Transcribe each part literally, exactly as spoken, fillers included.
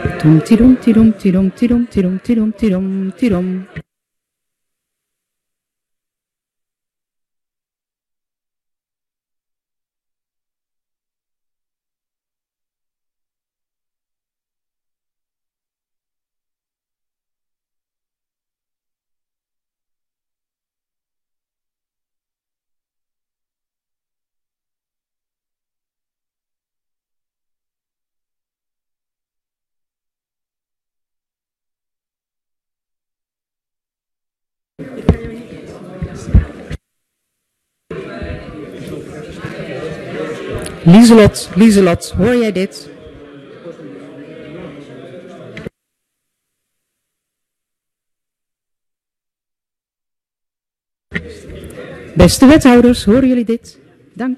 Tom tirom tirom tirom tirom tirom tirom tirom tirom. Lieselot, Lieselot, hoor jij dit? Beste wethouders, horen jullie dit? Dank.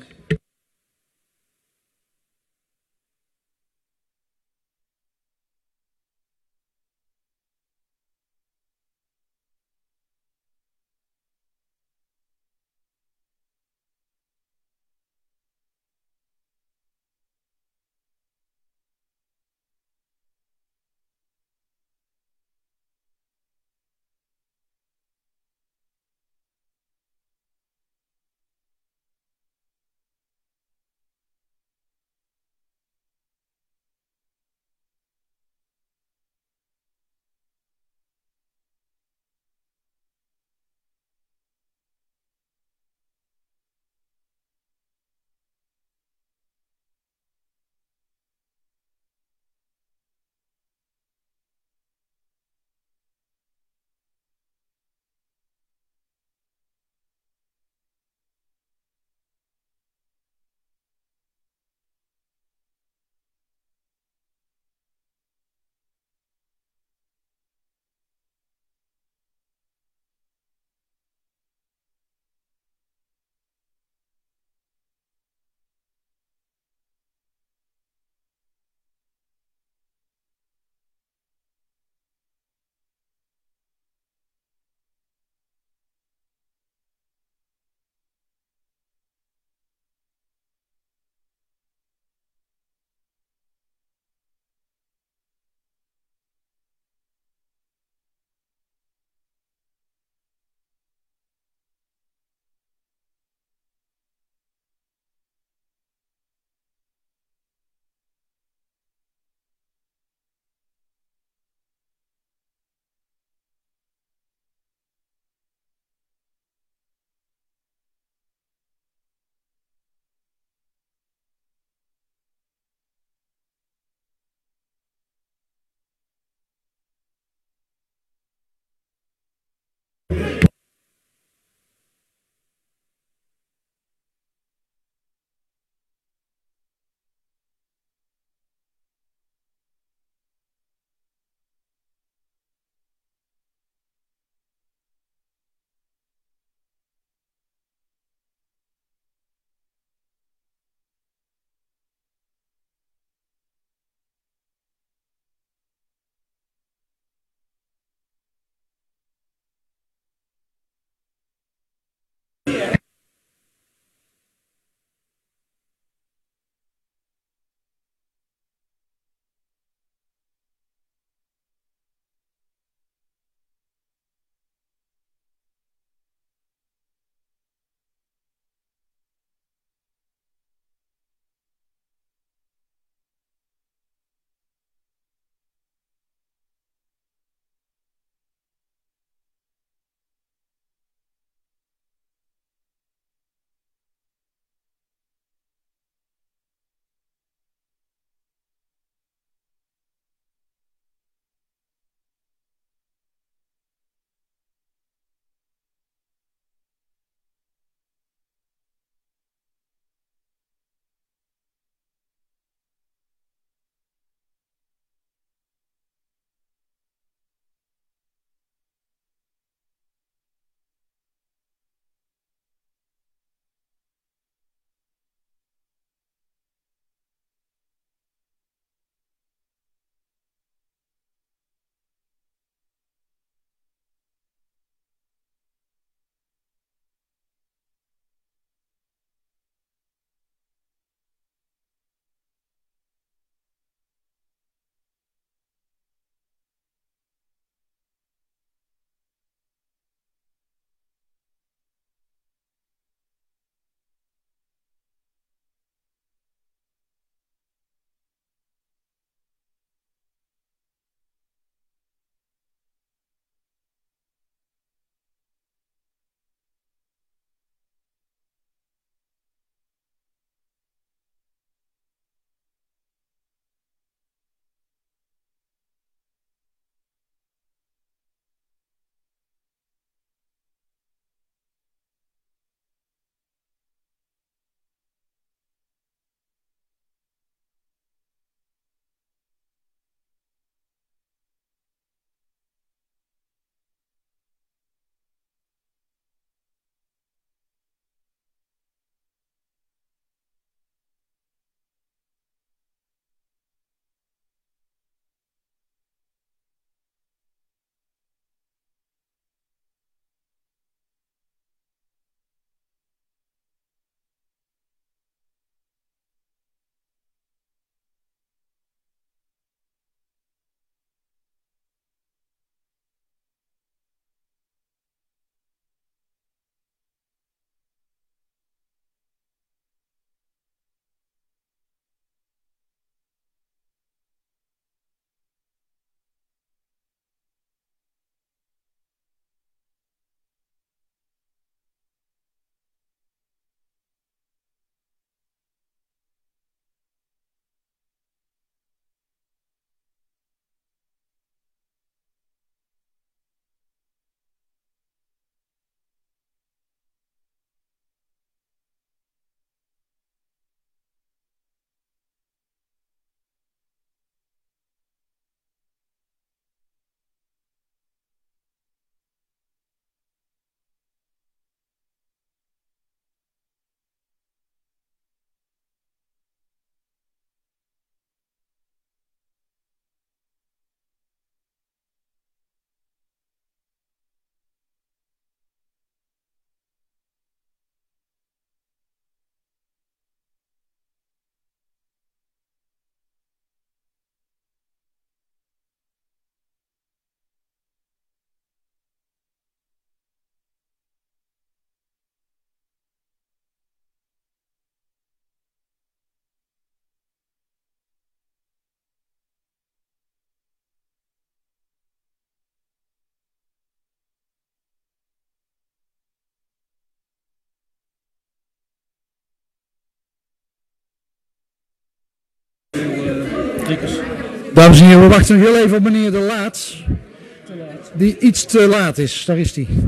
Dames en heren, we wachten nog heel even op meneer De Laat. Die iets te laat is. Daar is hij.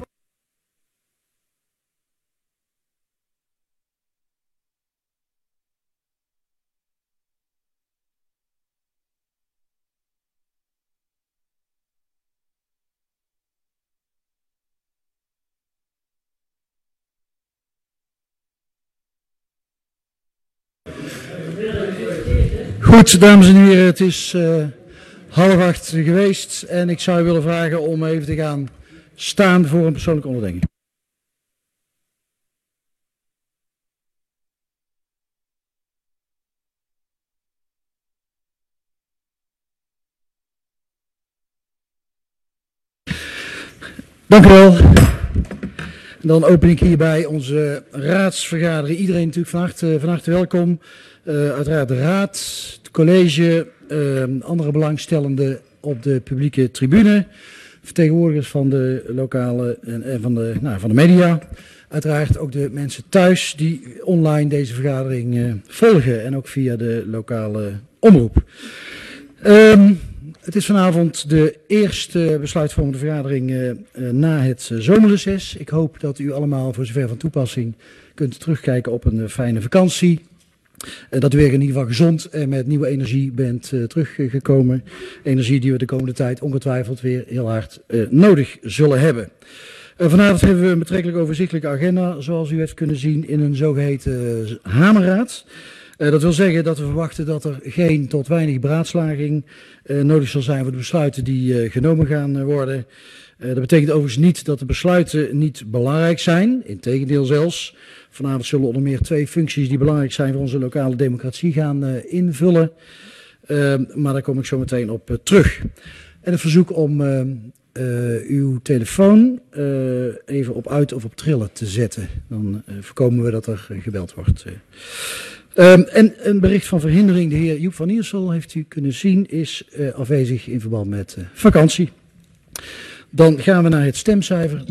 Goed, dames en heren, het is uh, half acht geweest en ik zou u willen vragen om even te gaan staan voor een persoonlijke onderdenking. Dank u wel. Dan open ik hierbij onze raadsvergadering. Iedereen natuurlijk van harte, van harte welkom. Uh, uiteraard de raad, het college, uh, andere belangstellenden op de publieke tribune. Vertegenwoordigers van de lokale en, en van, de, nou, van de media. Uiteraard ook de mensen thuis die online deze vergadering uh, volgen. En ook via de lokale omroep. Um, Het is vanavond de eerste besluitvormende vergadering uh, uh, na het uh, zomerreces. Ik hoop dat u allemaal voor zover van toepassing kunt terugkijken op een uh, fijne vakantie. Uh, dat u weer in ieder geval gezond en met nieuwe energie bent uh, teruggekomen. Energie die we de komende tijd ongetwijfeld weer heel hard uh, nodig zullen hebben. Uh, vanavond hebben we een betrekkelijk overzichtelijke agenda, zoals u heeft kunnen zien in een zogeheten uh, hamerraad. Uh, dat wil zeggen dat we verwachten dat er geen tot weinig beraadslaging uh, nodig zal zijn voor de besluiten die uh, genomen gaan uh, worden. Uh, dat betekent overigens niet dat de besluiten niet belangrijk zijn. Integendeel zelfs. Vanavond zullen onder meer twee functies die belangrijk zijn voor onze lokale democratie gaan uh, invullen. Uh, maar daar kom ik zo meteen op uh, terug. En een verzoek om uh, uh, uw telefoon uh, even op uit of op trillen te zetten. Dan uh, voorkomen we dat er uh, gebeld wordt. Uh. Um, en een bericht van verhindering, de heer Joep van Iersel, heeft u kunnen zien, is uh, afwezig in verband met uh, vakantie. Dan gaan we naar het stemcijfer.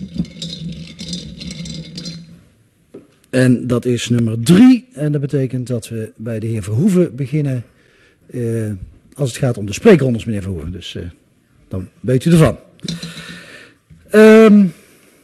En dat is nummer drie. En dat betekent dat we bij de heer Verhoeven beginnen, uh, als het gaat om de spreekrondes, meneer Verhoeven. Dus uh, dan weet u ervan. Um,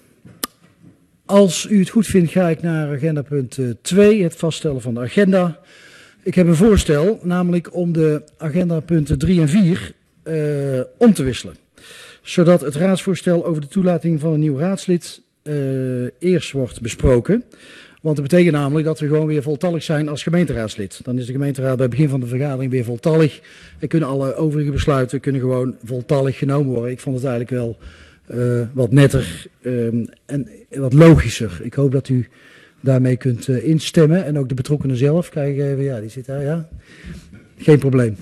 Als u het goed vindt, ga ik naar agenda punt twee, het vaststellen van de agenda. Ik heb een voorstel, namelijk om de agendapunten drie en vier uh, om te wisselen. Zodat het raadsvoorstel over de toelating van een nieuw raadslid uh, eerst wordt besproken. Want dat betekent namelijk dat we gewoon weer voltallig zijn als gemeenteraadslid. Dan is de gemeenteraad bij het begin van de vergadering weer voltallig. En kunnen alle overige besluiten kunnen gewoon voltallig genomen worden. Ik vond het eigenlijk wel Uh, wat netter um, en wat logischer. Ik hoop dat u daarmee kunt uh, instemmen. En ook de betrokkenen zelf. Kijk even, ja, die zit daar, ja. Geen probleem.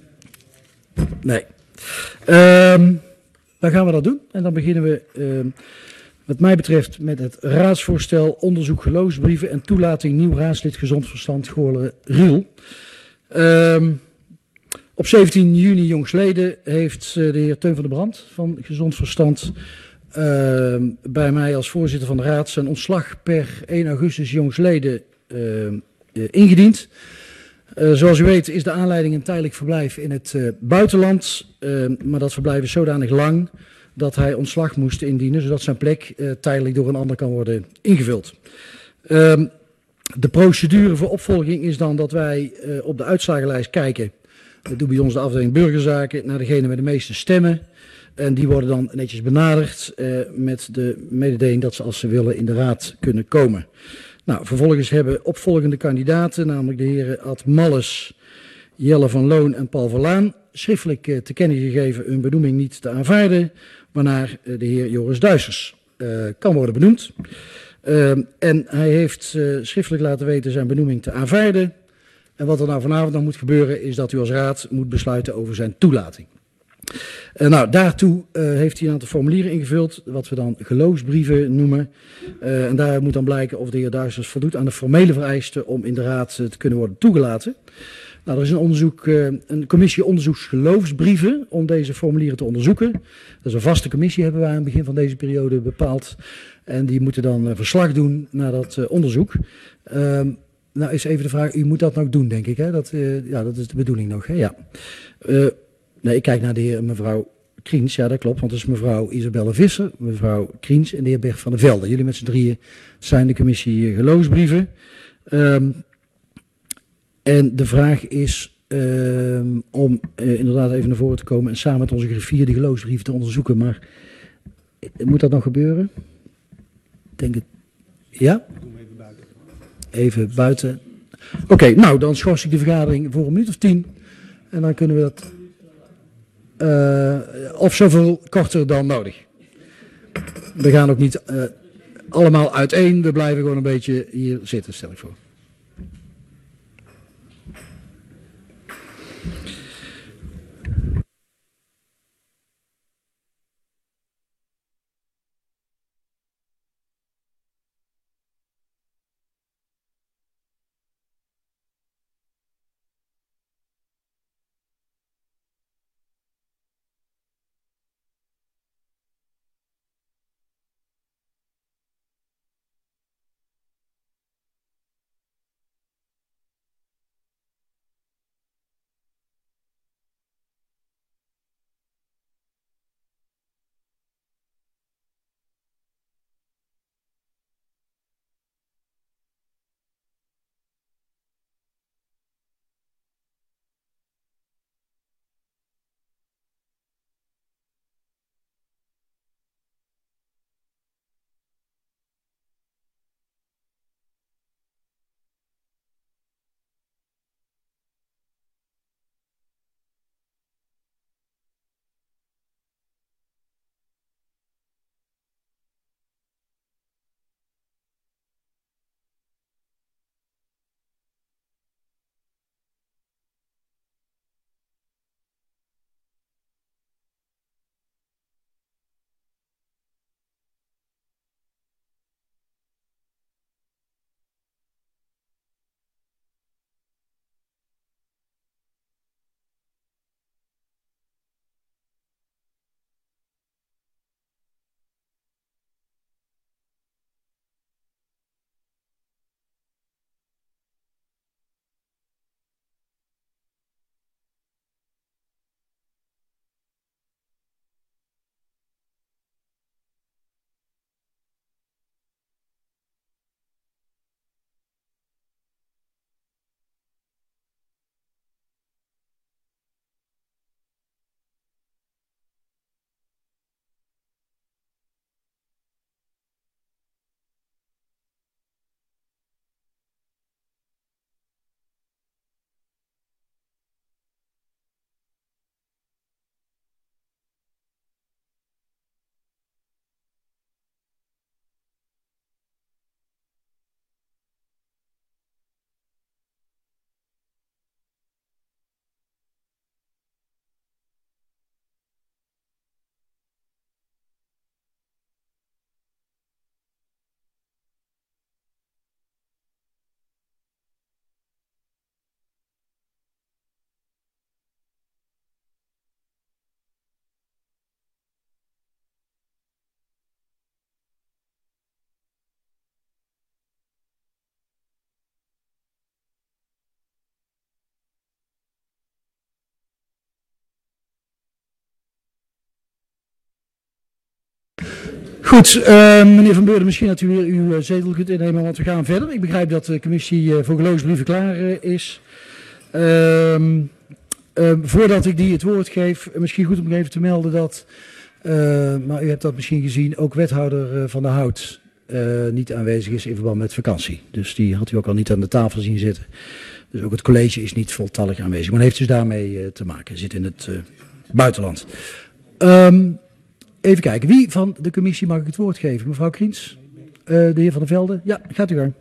Nee. Um, dan gaan we dat doen. En dan beginnen we, um, wat mij betreft, met het raadsvoorstel onderzoek geloofsbrieven en toelating nieuw raadslid gezond verstand Goorlen-Riel. Um, Op zeventien juni jongstleden heeft de heer Teun van der Brand van Gezond Verstand uh, bij mij als voorzitter van de raad zijn ontslag per één augustus jongstleden uh, uh, ingediend. Uh, zoals u weet is de aanleiding een tijdelijk verblijf in het uh, buitenland, uh, maar dat verblijf is zodanig lang dat hij ontslag moest indienen, zodat zijn plek uh, tijdelijk door een ander kan worden ingevuld. Uh, de procedure voor opvolging is dan dat wij uh, op de uitslagenlijst kijken. Dat doet bij ons de afdeling burgerzaken naar degene met de meeste stemmen. En die worden dan netjes benaderd uh, met de mededeling dat ze als ze willen in de raad kunnen komen. Nou, vervolgens hebben opvolgende kandidaten, namelijk de heren Ad Malles, Jelle van Loon en Paul Verlaan, schriftelijk uh, te kennen gegeven hun benoeming niet te aanvaarden, waarna uh, de heer Joris Duisers uh, kan worden benoemd. Uh, en hij heeft uh, schriftelijk laten weten zijn benoeming te aanvaarden. En wat er nou vanavond nog moet gebeuren is dat u als raad moet besluiten over zijn toelating. Uh, nou, daartoe uh, heeft hij een aantal formulieren ingevuld, wat we dan geloofsbrieven noemen. Uh, en daar moet dan blijken of de heer Duisers voldoet aan de formele vereisten om in de raad uh, te kunnen worden toegelaten. Nou, er is een, onderzoek, uh, een commissie onderzoeksgeloofsbrieven om deze formulieren te onderzoeken. Dat is een vaste commissie, hebben wij aan het begin van deze periode bepaald. En die moeten dan uh, verslag doen naar dat uh, onderzoek. Uh, nou is even de vraag, u moet dat nog doen, denk ik, hè? Dat, uh, ja, dat is de bedoeling nog, hè? Ja. Uh, nee, ik kijk naar de heer en mevrouw Kriens, ja, dat klopt, want het is mevrouw Isabelle Visser, mevrouw Kriens en de heer Bert van der Velde. Jullie met z'n drieën zijn de commissie geloofsbrieven. Um, en de vraag is um, om uh, inderdaad even naar voren te komen en samen met onze griffier die geloofsbrieven te onderzoeken, maar moet dat nog gebeuren? Ik denk het, ja? Even buiten. Oké, okay, nou dan schors ik de vergadering voor een minuut of tien. En dan kunnen we dat... Uh, of zoveel korter dan nodig. We gaan ook niet uh, allemaal uiteen. We blijven gewoon een beetje hier zitten, stel ik voor. Goed, uh, meneer Van Beurden, misschien dat u weer uw uh, zetel kunt innemen, want we gaan verder. Ik begrijp dat de commissie uh, voor geloofsbrieven klaar uh, is. Uh, uh, voordat ik die het woord geef, misschien goed om even te melden dat, uh, maar u hebt dat misschien gezien, ook wethouder uh, Van der Hout uh, niet aanwezig is in verband met vakantie. Dus die had u ook al niet aan de tafel zien zitten. Dus ook het college is niet voltallig aanwezig, maar heeft dus daarmee uh, te maken. Zit in het uh, buitenland. Um, Even kijken, wie van de commissie mag ik het woord geven? Mevrouw Kriens, uh, de heer Van der Velde. Ja, gaat u gang.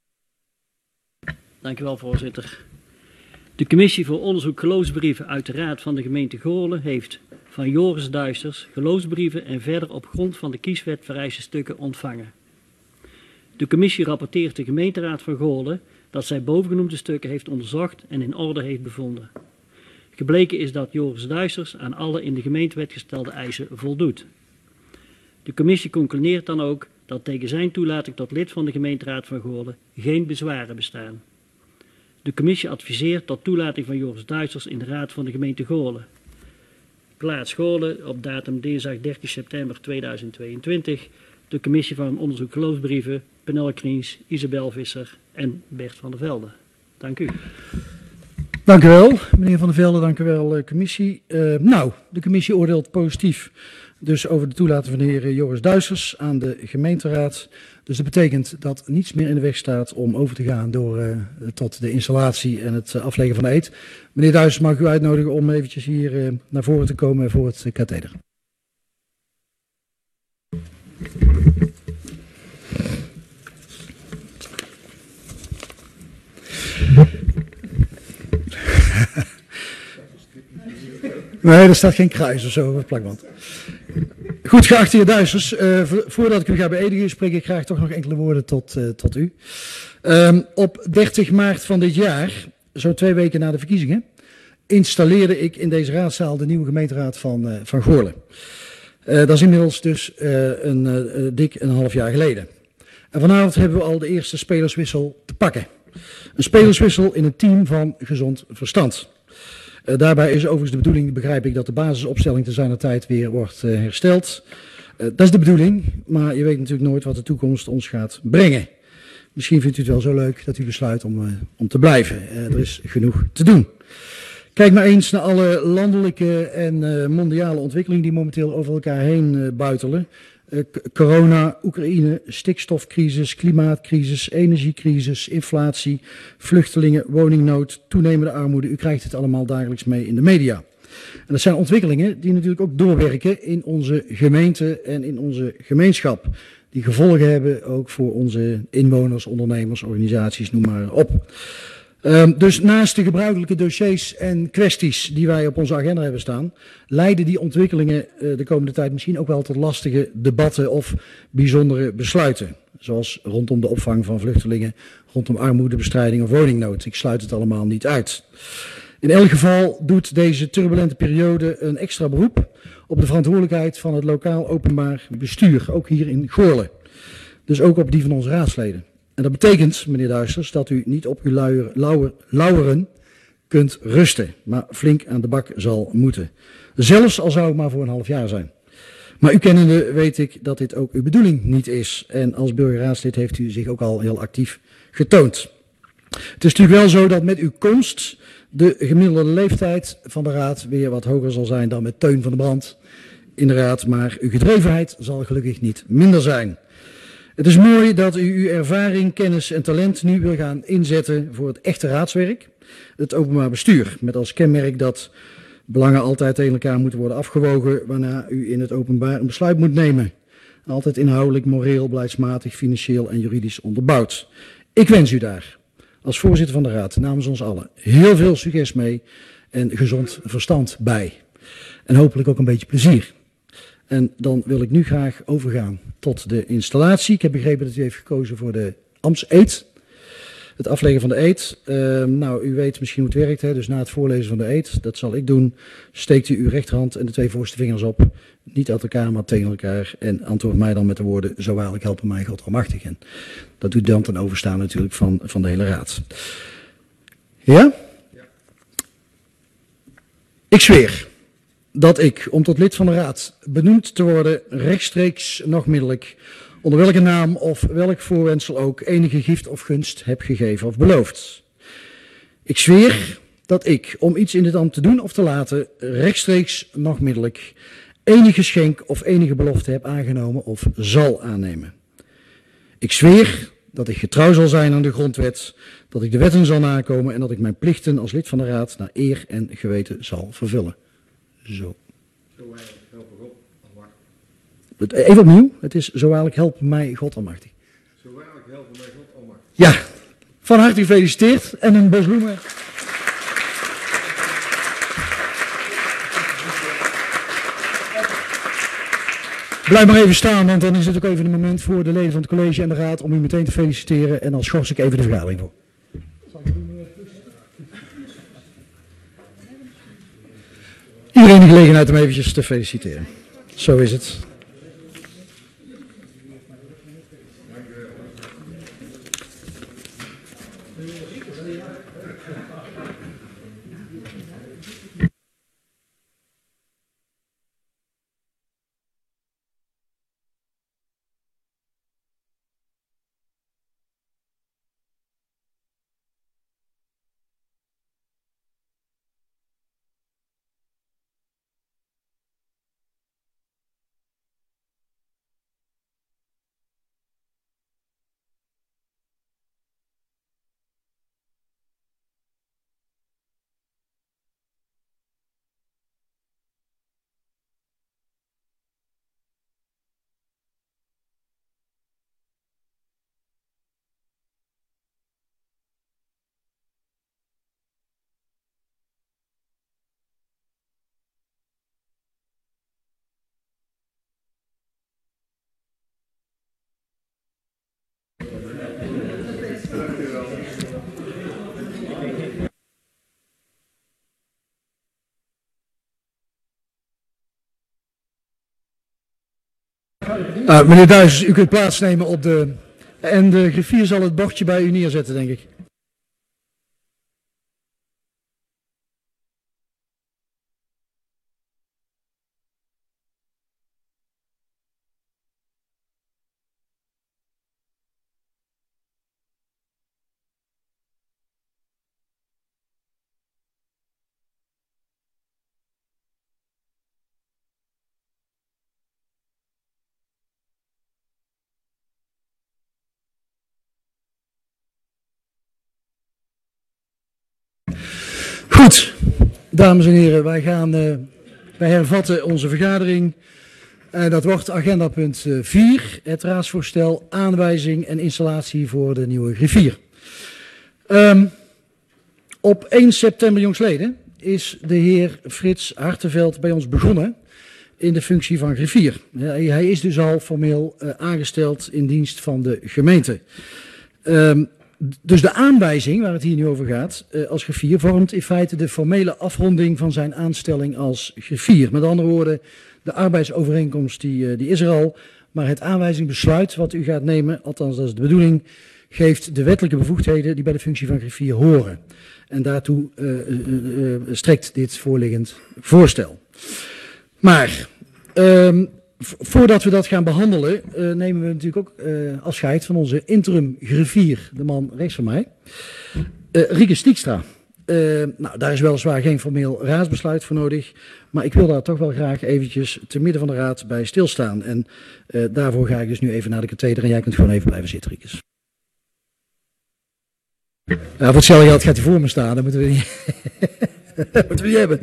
Dank u wel, voorzitter. De commissie voor onderzoek geloofsbrieven uit de Raad van de gemeente Goorlen heeft van Joris Duisters geloofsbrieven en verder op grond van de kieswet vereiste stukken ontvangen. De commissie rapporteert de gemeenteraad van Goorlen dat zij bovengenoemde stukken heeft onderzocht en in orde heeft bevonden. Gebleken is dat Joris Duisters aan alle in de gemeentewet gestelde eisen voldoet. De commissie concludeert dan ook dat tegen zijn toelating tot lid van de gemeenteraad van Goorlen geen bezwaren bestaan. De commissie adviseert tot toelating van Joris Duitsers in de raad van de gemeente Goorlen. Plaats Goorlen op datum dinsdag dertien september tweeduizend tweeëntwintig. De commissie van onderzoek geloofsbrieven, Penel Kriens, Isabel Visser en Bert van der Velde. Dank u. Dank u wel, meneer Van der Velde. Dank u wel, uh, commissie. Uh, nou, de commissie oordeelt positief dus over de toelating van de heer Joris Duitsers aan de gemeenteraad. Dus dat betekent dat niets meer in de weg staat om over te gaan door, uh, tot de installatie en het uh, afleggen van de eed. Meneer Duitsers, mag ik u uitnodigen om eventjes hier uh, naar voren te komen voor het uh, katheder. Nee, er staat geen kruis of zo op het plakband. Goed, geachte heer Duitsers, uh, voordat ik u ga beëdigen, spreek ik graag toch nog enkele woorden tot, uh, tot u. Um, op dertig maart van dit jaar, zo twee weken na de verkiezingen, installeerde ik in deze raadzaal de nieuwe gemeenteraad van, uh, van Goorlen. Uh, dat is inmiddels dus uh, een uh, dik een half jaar geleden. En vanavond hebben we al de eerste spelerswissel te pakken. Een spelerswissel in een team van gezond verstand. Uh, daarbij is overigens de bedoeling, begrijp ik, dat de basisopstelling te zijner tijd weer wordt uh, hersteld. Uh, dat is de bedoeling, maar je weet natuurlijk nooit wat de toekomst ons gaat brengen. Misschien vindt u het wel zo leuk dat u besluit om, uh, om te blijven. Uh, er is genoeg te doen. Kijk maar eens naar alle landelijke en uh, mondiale ontwikkelingen die momenteel over elkaar heen uh, buitelen. Uh, corona, Oekraïne, stikstofcrisis, klimaatcrisis, energiecrisis, inflatie, vluchtelingen, woningnood, toenemende armoede. U krijgt het allemaal dagelijks mee in de media. En dat zijn ontwikkelingen die natuurlijk ook doorwerken in onze gemeente en in onze gemeenschap. Die gevolgen hebben ook voor onze inwoners, ondernemers, organisaties, noem maar op. Um, dus naast de gebruikelijke dossiers en kwesties die wij op onze agenda hebben staan, leiden die ontwikkelingen uh, de komende tijd misschien ook wel tot lastige debatten of bijzondere besluiten. Zoals rondom de opvang van vluchtelingen, rondom armoedebestrijding of woningnood. Ik sluit het allemaal niet uit. In elk geval doet deze turbulente periode een extra beroep op de verantwoordelijkheid van het lokaal openbaar bestuur, ook hier in Goorlen. Dus ook op die van onze raadsleden. En dat betekent, meneer Duitsers, dat u niet op uw luier, lauwer, lauweren kunt rusten, maar flink aan de bak zal moeten. Zelfs al zou het maar voor een half jaar zijn. Maar u kennende weet ik dat dit ook uw bedoeling niet is. En als burgerraadslid heeft u zich ook al heel actief getoond. Het is natuurlijk wel zo dat met uw komst de gemiddelde leeftijd van de raad weer wat hoger zal zijn dan met Teun van der Brand in de raad. Maar uw gedrevenheid zal gelukkig niet minder zijn. Het is mooi dat u uw ervaring, kennis en talent nu wil gaan inzetten voor het echte raadswerk. Het openbaar bestuur, met als kenmerk dat belangen altijd tegen elkaar moeten worden afgewogen, waarna u in het openbaar een besluit moet nemen. Altijd inhoudelijk, moreel, beleidsmatig, financieel en juridisch onderbouwd. Ik wens u daar, als voorzitter van de raad, namens ons allen, heel veel succes mee en gezond verstand bij. En hopelijk ook een beetje plezier. En dan wil ik nu graag overgaan tot de installatie. Ik heb begrepen dat u heeft gekozen voor de ambtseed. Het afleggen van de eed. Uh, nou, u weet misschien hoe het werkt. Hè? Dus na het voorlezen van de eed, dat zal ik doen, steekt u uw rechterhand en de twee voorste vingers op. Niet uit elkaar, maar tegen elkaar. En antwoord mij dan met de woorden, zo waarlijk helpen mij God almachtig. En dat doet dan ten overstaan natuurlijk van, van de hele raad. Ja? Ja. Ik zweer dat ik, om tot lid van de raad benoemd te worden, rechtstreeks nog middelijk, onder welke naam of welk voorwendsel ook, enige gift of gunst heb gegeven of beloofd. Ik zweer dat ik, om iets in dit ambt te doen of te laten, rechtstreeks nog middelijk, enige geschenk of enige belofte heb aangenomen of zal aannemen. Ik zweer dat ik getrouw zal zijn aan de grondwet, dat ik de wetten zal nakomen en dat ik mijn plichten als lid van de raad naar eer en geweten zal vervullen. Zo. Even opnieuw, het is zo waarlijk help mij God almachtig. Zo waarlijk helpen mij God almachtig. Ja, van harte gefeliciteerd en een bos bloemen. Blijf maar even staan, want dan is het ook even een moment voor de leden van het college en de raad om u meteen te feliciteren. En dan schors ik even de vergadering voor. Iedereen de gelegenheid om eventjes te feliciteren. Zo is het. Uh, meneer Duijs, u kunt plaatsnemen op de... En de griffier zal het bordje bij u neerzetten, denk ik. Goed, dames en heren, wij, gaan, uh, wij hervatten onze vergadering. Uh, dat wordt agenda punt vier, het raadsvoorstel aanwijzing en installatie voor de nieuwe griffier. Um, op één september jongstleden is de heer Frits Hartenveld bij ons begonnen in de functie van griffier. Uh, hij is dus al formeel uh, aangesteld in dienst van de gemeente. Um, Dus de aanwijzing waar het hier nu over gaat, uh, als griffier, vormt in feite de formele afronding van zijn aanstelling als griffier. Met andere woorden, de arbeidsovereenkomst die, uh, die is er al, maar het aanwijzingbesluit wat u gaat nemen, althans dat is de bedoeling, geeft de wettelijke bevoegdheden die bij de functie van griffier horen. En daartoe uh, uh, uh, strekt dit voorliggend voorstel. Maar... Um, Voordat we dat gaan behandelen, uh, nemen we natuurlijk ook uh, afscheid van onze interim griffier, de man rechts van mij, uh, Rieke Stiekstra. Uh, nou, daar is weliswaar geen formeel raadsbesluit voor nodig, maar ik wil daar toch wel graag eventjes te midden van de raad bij stilstaan. En uh, daarvoor ga ik dus nu even naar de katheder en jij kunt gewoon even blijven zitten, Riekes. Ja, voor hetzelfde geld gaat hij voor me staan, dat moeten we niet, dat moeten we niet hebben.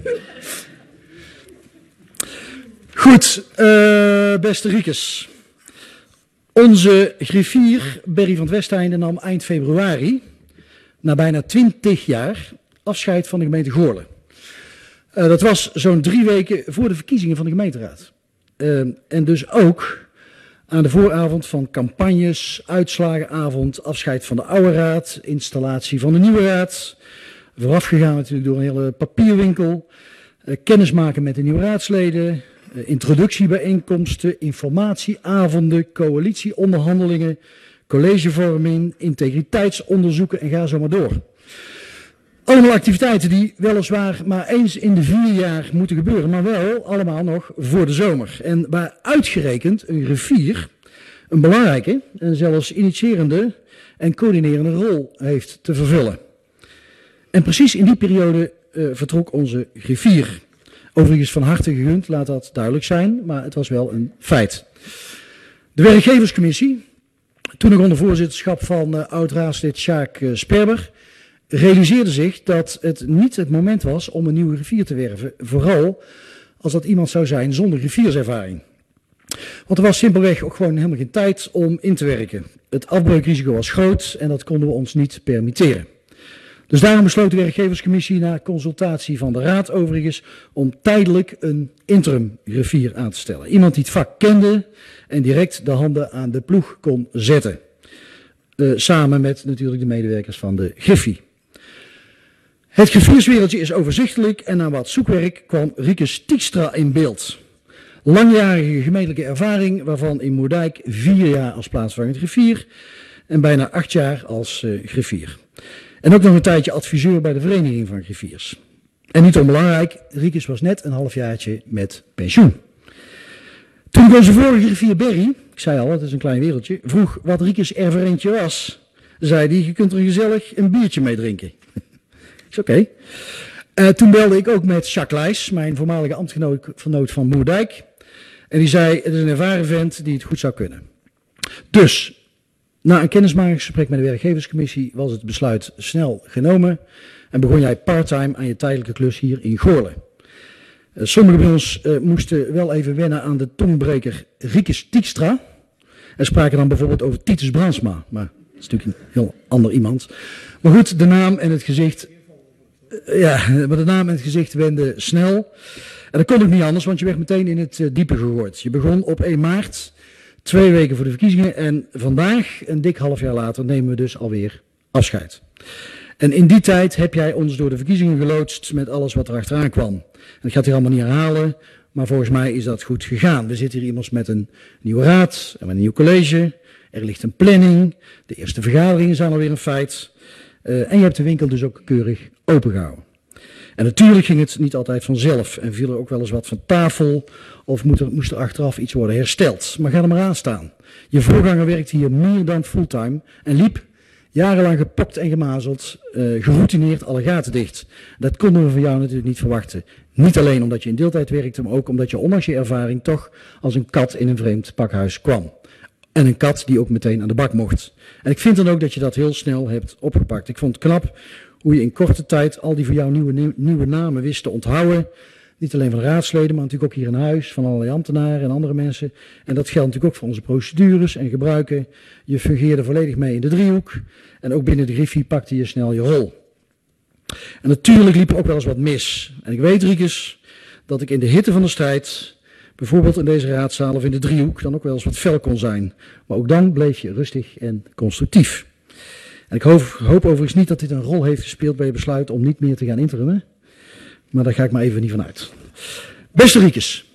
Goed, uh, beste Riekes. Onze griffier Berry van het Westeinde nam eind februari, na bijna twintig jaar, afscheid van de gemeente Goorlen. Uh, dat was zo'n drie weken voor de verkiezingen van de gemeenteraad. Uh, en dus ook aan de vooravond van campagnes, uitslagenavond, afscheid van de oude raad, installatie van de nieuwe raad. Voorafgegaan natuurlijk door een hele papierwinkel, uh, kennismaken met de nieuwe raadsleden, introductiebijeenkomsten, informatieavonden, coalitieonderhandelingen, collegevorming, integriteitsonderzoeken en ga zo maar door. Allemaal activiteiten die weliswaar maar eens in de vier jaar moeten gebeuren, maar wel allemaal nog voor de zomer. En waar uitgerekend een griffier een belangrijke en zelfs initiërende en coördinerende rol heeft te vervullen. En precies in die periode uh, vertrok onze griffier. Overigens van harte gegund, laat dat duidelijk zijn, maar het was wel een feit. De werkgeverscommissie, toen nog onder voorzitterschap van uh, oud-raadslid Sjaak uh, Sperber, realiseerde zich dat het niet het moment was om een nieuwe griffier te werven. Vooral als dat iemand zou zijn zonder griffierservaring. Want er was simpelweg ook gewoon helemaal geen tijd om in te werken. Het afbreukrisico was groot en dat konden we ons niet permitteren. Dus daarom besloot de werkgeverscommissie na consultatie van de raad overigens om tijdelijk een interim griffier aan te stellen. Iemand die het vak kende en direct de handen aan de ploeg kon zetten. Uh, samen met natuurlijk de medewerkers van de Griffie. Het griffierswereldje is overzichtelijk en na wat zoekwerk kwam Rieke Stiekstra in beeld. Langjarige gemeentelijke ervaring waarvan in Moerdijk vier jaar als plaatsvervangend griffier en bijna acht jaar als uh, griffier. En ook nog een tijdje adviseur bij de Vereniging van Griffiers. En niet onbelangrijk, Riekes was net een halfjaartje met pensioen. Toen ik onze vorige griffier Berry, ik zei al, het is een klein wereldje, vroeg wat Riekes erverentje was, zei hij, je kunt er gezellig een biertje mee drinken. Is oké. Okay. Uh, toen belde ik ook met Jacques Leijs, mijn voormalige ambtgenoot van Moerdijk. En die zei, het is een ervaren vent die het goed zou kunnen. Dus, na een kennismakingsgesprek met de werkgeverscommissie was het besluit snel genomen. En begon jij parttime aan je tijdelijke klus hier in Goorlen. Uh, sommigen bij ons uh, moesten wel even wennen aan de tongbreker Riekes Tiekstra. En spraken dan bijvoorbeeld over Titus Brandsma. Maar dat is natuurlijk een heel ander iemand. Maar goed, de naam en het gezicht... Uh, ja, maar de naam en het gezicht wenden snel. En dat kon ook niet anders, want je werd meteen in het uh, diepe gegooid. Je begon op één maart, twee weken voor de verkiezingen. En vandaag, een dik half jaar later, nemen we dus alweer afscheid. En in die tijd heb jij ons door de verkiezingen geloodst met alles wat er achteraan kwam. En ik ga het hier allemaal niet herhalen, maar volgens mij is dat goed gegaan. We zitten hier immers met een nieuwe raad en met een nieuw college. Er ligt een planning. De eerste vergaderingen zijn alweer een feit. Uh, en je hebt de winkel dus ook keurig opengehouden. En natuurlijk ging het niet altijd vanzelf en viel er ook wel eens wat van tafel of moet er, moest er achteraf iets worden hersteld. Maar ga er maar aan staan. Je voorganger werkte hier meer dan fulltime en liep jarenlang gepokt en gemazeld, uh, geroutineerd alle gaten dicht. Dat konden we van jou natuurlijk niet verwachten. Niet alleen omdat je in deeltijd werkte, maar ook omdat je ondanks je ervaring toch als een kat in een vreemd pakhuis kwam. En een kat die ook meteen aan de bak mocht. En ik vind dan ook dat je dat heel snel hebt opgepakt. Ik vond het knap hoe je in korte tijd al die voor jou nieuwe, nieuwe namen wist te onthouden. Niet alleen van de raadsleden, maar natuurlijk ook hier in huis, van allerlei ambtenaren en andere mensen. En dat geldt natuurlijk ook voor onze procedures en gebruiken. Je fungeerde volledig mee in de driehoek. En ook binnen de Griffie pakte je snel je rol. En natuurlijk liep er ook wel eens wat mis. En ik weet, Riekes, dat ik in de hitte van de strijd, bijvoorbeeld in deze raadzaal of in de driehoek, dan ook wel eens wat fel kon zijn. Maar ook dan bleef je rustig en constructief. En ik hoop, hoop overigens niet dat dit een rol heeft gespeeld bij je besluit om niet meer te gaan interimmen. Maar daar ga ik maar even niet van uit. Beste Riekes,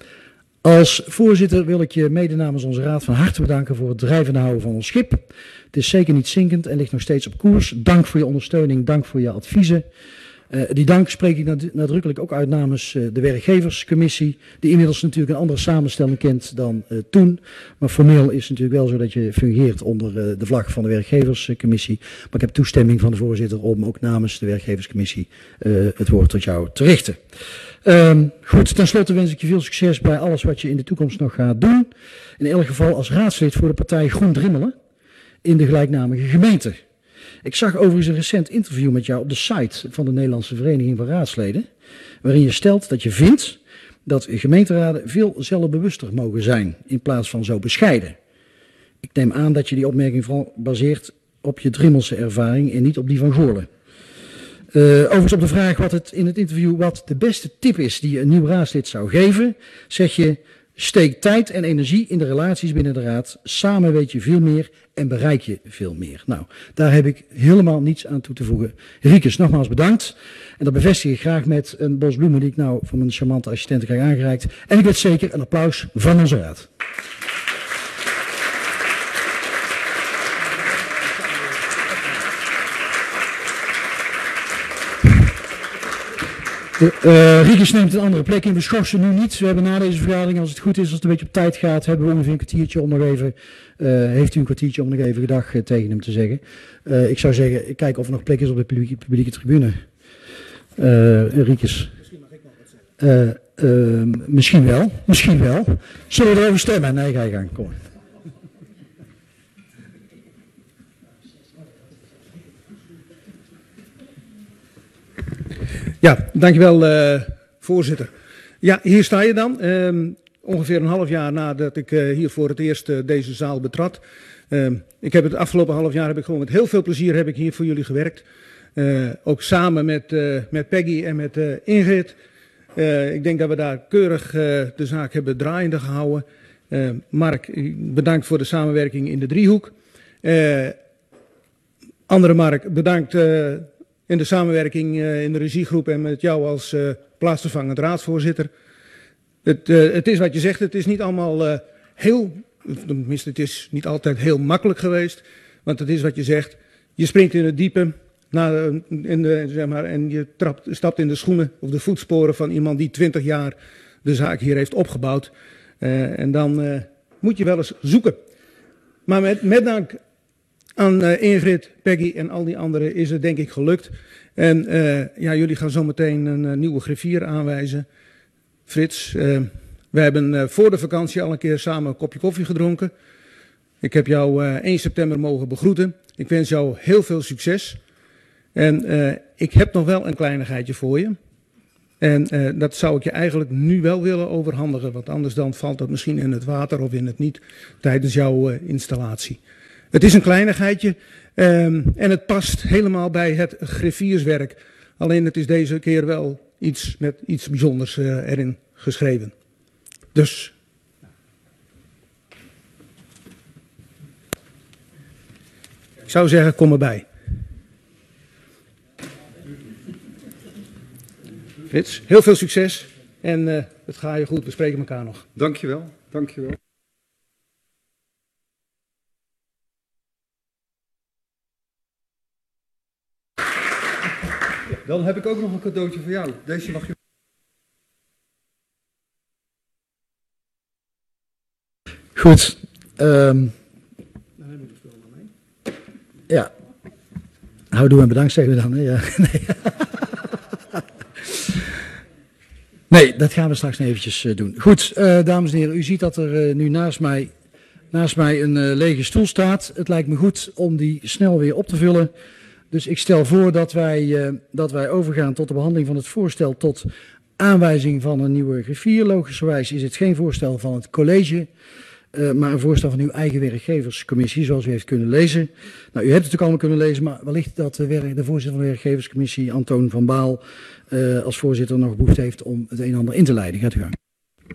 als voorzitter wil ik je mede namens onze raad van harte bedanken voor het drijvende houden van ons schip. Het is zeker niet zinkend en ligt nog steeds op koers. Dank voor je ondersteuning, dank voor je adviezen. Uh, die dank spreek ik nadrukkelijk ook uit namens uh, de werkgeverscommissie, die inmiddels natuurlijk een andere samenstelling kent dan uh, toen. Maar formeel is het natuurlijk wel zo dat je fungeert onder uh, de vlag van de werkgeverscommissie. Maar ik heb toestemming van de voorzitter om ook namens de werkgeverscommissie uh, het woord tot jou te richten. Uh, goed, tenslotte wens ik je veel succes bij alles wat je in de toekomst nog gaat doen. In elk geval als raadslid voor de partij Groen Drimmelen in de gelijknamige gemeente. Ik zag overigens een recent interview met jou op de site van de Nederlandse Vereniging van Raadsleden, waarin je stelt dat je vindt dat gemeenteraden veel zelfbewuster mogen zijn in plaats van zo bescheiden. Ik neem aan dat je die opmerking vooral baseert op je Drimmelse ervaring en niet op die van Goorlen. Uh, overigens op de vraag wat het in het interview wat de beste tip is die je een nieuw raadslid zou geven, zeg je: steek tijd en energie in de relaties binnen de raad. Samen weet je veel meer en bereik je veel meer. Nou, daar heb ik helemaal niets aan toe te voegen. Riekes, nogmaals bedankt. En dat bevestig ik graag met een bos bloemen die ik nou van mijn charmante assistente krijg aangereikt. En ik weet zeker een applaus van onze raad. Uh, Riekes neemt een andere plek in. We schorsen nu niet. We hebben na deze vergadering, als het goed is, als het een beetje op tijd gaat, hebben we ongeveer een kwartiertje om nog even, uh, heeft u een kwartiertje om nog even gedag uh, tegen hem te zeggen. Uh, ik zou zeggen, ik kijk of er nog plek is op de publieke, publieke tribune. Uh, Riekes. Misschien mag ik nog wat zeggen. Uh, uh, misschien wel, misschien wel. Zullen we erover stemmen? Nee, ga je gang. Kom maar. Ja, dankjewel uh, voorzitter. Ja, hier sta je dan. Uh, ongeveer een half jaar nadat ik uh, hier voor het eerst uh, deze zaal betrad. Uh, ik heb het afgelopen half jaar heb ik gewoon met heel veel plezier heb ik hier voor jullie gewerkt. Uh, ook samen met, uh, met Peggy en met uh, Ingrid. Uh, ik denk dat we daar keurig uh, de zaak hebben draaiende gehouden. Uh, Mark, bedankt voor de samenwerking in de driehoek. Uh, andere Mark, bedankt uh, in de samenwerking uh, in de regiegroep en met jou als uh, plaatsvervangend raadsvoorzitter. Het, uh, het is wat je zegt, het is niet allemaal uh, heel, tenminste het is niet altijd heel makkelijk geweest. Want het is wat je zegt, je springt in het diepe, na, in de, zeg maar, en je trapt, stapt in de schoenen of de voetsporen van iemand die twintig jaar de zaak hier heeft opgebouwd. Uh, en dan uh, moet je wel eens zoeken. Maar met, met dank aan uh, Ingrid, Peggy en al die anderen is het denk ik gelukt. En uh, ja, jullie gaan zo meteen een uh, nieuwe griffier aanwijzen. Frits, uh, we hebben uh, voor de vakantie al een keer samen een kopje koffie gedronken. Ik heb jou uh, één september mogen begroeten. Ik wens jou heel veel succes. En uh, ik heb nog wel een kleinigheidje voor je. En uh, dat zou ik je eigenlijk nu wel willen overhandigen. Want anders dan valt dat misschien in het water of in het niet tijdens jouw uh, installatie. Het is een kleinigheidje um, en het past helemaal bij het griffierswerk. Alleen het is deze keer wel iets met iets bijzonders uh, erin geschreven. Dus... ik zou zeggen, kom erbij. Frits, heel veel succes en uh, het gaat je goed. We spreken elkaar nog. Dankjewel, dankjewel. Dan heb ik ook nog een cadeautje voor jou. Deze mag je... Goed. Um, ja. Houdoe en bedankt zeggen we dan. Hè? Ja. Nee. Nee, dat gaan we straks nog eventjes uh, doen. Goed, uh, dames en heren, u ziet dat er uh, nu naast mij, naast mij een uh, lege stoel staat. Het lijkt me goed om die snel weer op te vullen. Dus ik stel voor dat wij, uh, dat wij overgaan tot de behandeling van het voorstel tot aanwijzing van een nieuwe griffier. Logischerwijs is het geen voorstel van het college, uh, maar een voorstel van uw eigen werkgeverscommissie, zoals u heeft kunnen lezen. Nou, u hebt het natuurlijk allemaal kunnen lezen, maar wellicht dat de, werk, de voorzitter van de werkgeverscommissie, Antoon van Baal, uh, als voorzitter nog behoefte heeft om het een en ander in te leiden. Gaat u gang.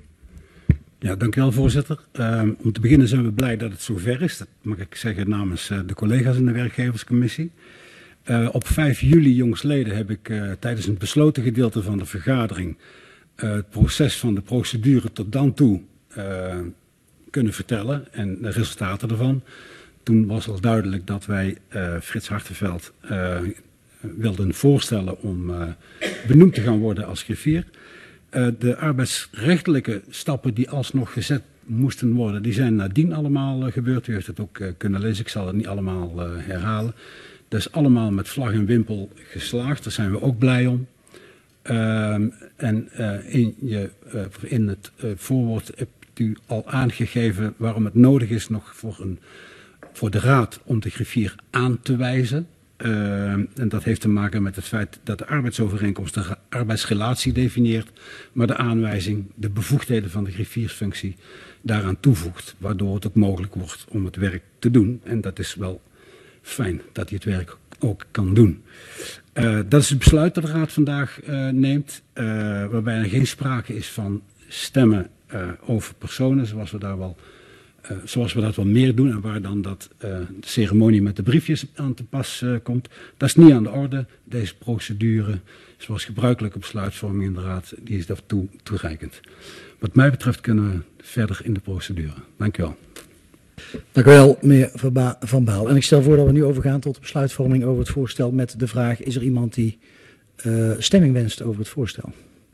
Ja, dank u wel, voorzitter. Uh, om te beginnen zijn we blij dat het zover is. Dat mag ik zeggen namens uh, de collega's in de werkgeverscommissie. Uh, op vijf juli jongstleden heb ik uh, tijdens een besloten gedeelte van de vergadering uh, het proces van de procedure tot dan toe uh, kunnen vertellen en de resultaten ervan. Toen was al duidelijk dat wij uh, Frits Hartenveld uh, wilden voorstellen om uh, benoemd te gaan worden als griffier. Uh, de arbeidsrechtelijke stappen die alsnog gezet moesten worden, die zijn nadien allemaal uh, gebeurd. U heeft het ook uh, kunnen lezen, ik zal het niet allemaal uh, herhalen. Dat is allemaal met vlag en wimpel geslaagd, daar zijn we ook blij om. Uh, en uh, in, je, uh, in het uh, voorwoord hebt u al aangegeven waarom het nodig is nog voor, een, voor de raad om de griffier aan te wijzen. Uh, en dat heeft te maken met het feit dat de arbeidsovereenkomst de arbeidsrelatie definieert, maar de aanwijzing de bevoegdheden van de griffiersfunctie daaraan toevoegt, waardoor het ook mogelijk wordt om het werk te doen. En dat is wel fijn dat hij het werk ook kan doen. Uh, dat is het besluit dat de raad vandaag uh, neemt, uh, waarbij er geen sprake is van stemmen uh, over personen, zoals we daar wel Uh, zoals we dat wel meer doen en waar dan dat uh, de ceremonie met de briefjes aan te pas uh, komt. Dat is niet aan de orde. Deze procedure, zoals gebruikelijke besluitvorming in de raad, die is daartoe toereikend. Wat mij betreft kunnen we verder in de procedure. Dank u wel. Dank u wel, meneer Van Baal. En ik stel voor dat we nu overgaan tot de besluitvorming over het voorstel met de vraag, is er iemand die uh, stemming wenst over het voorstel?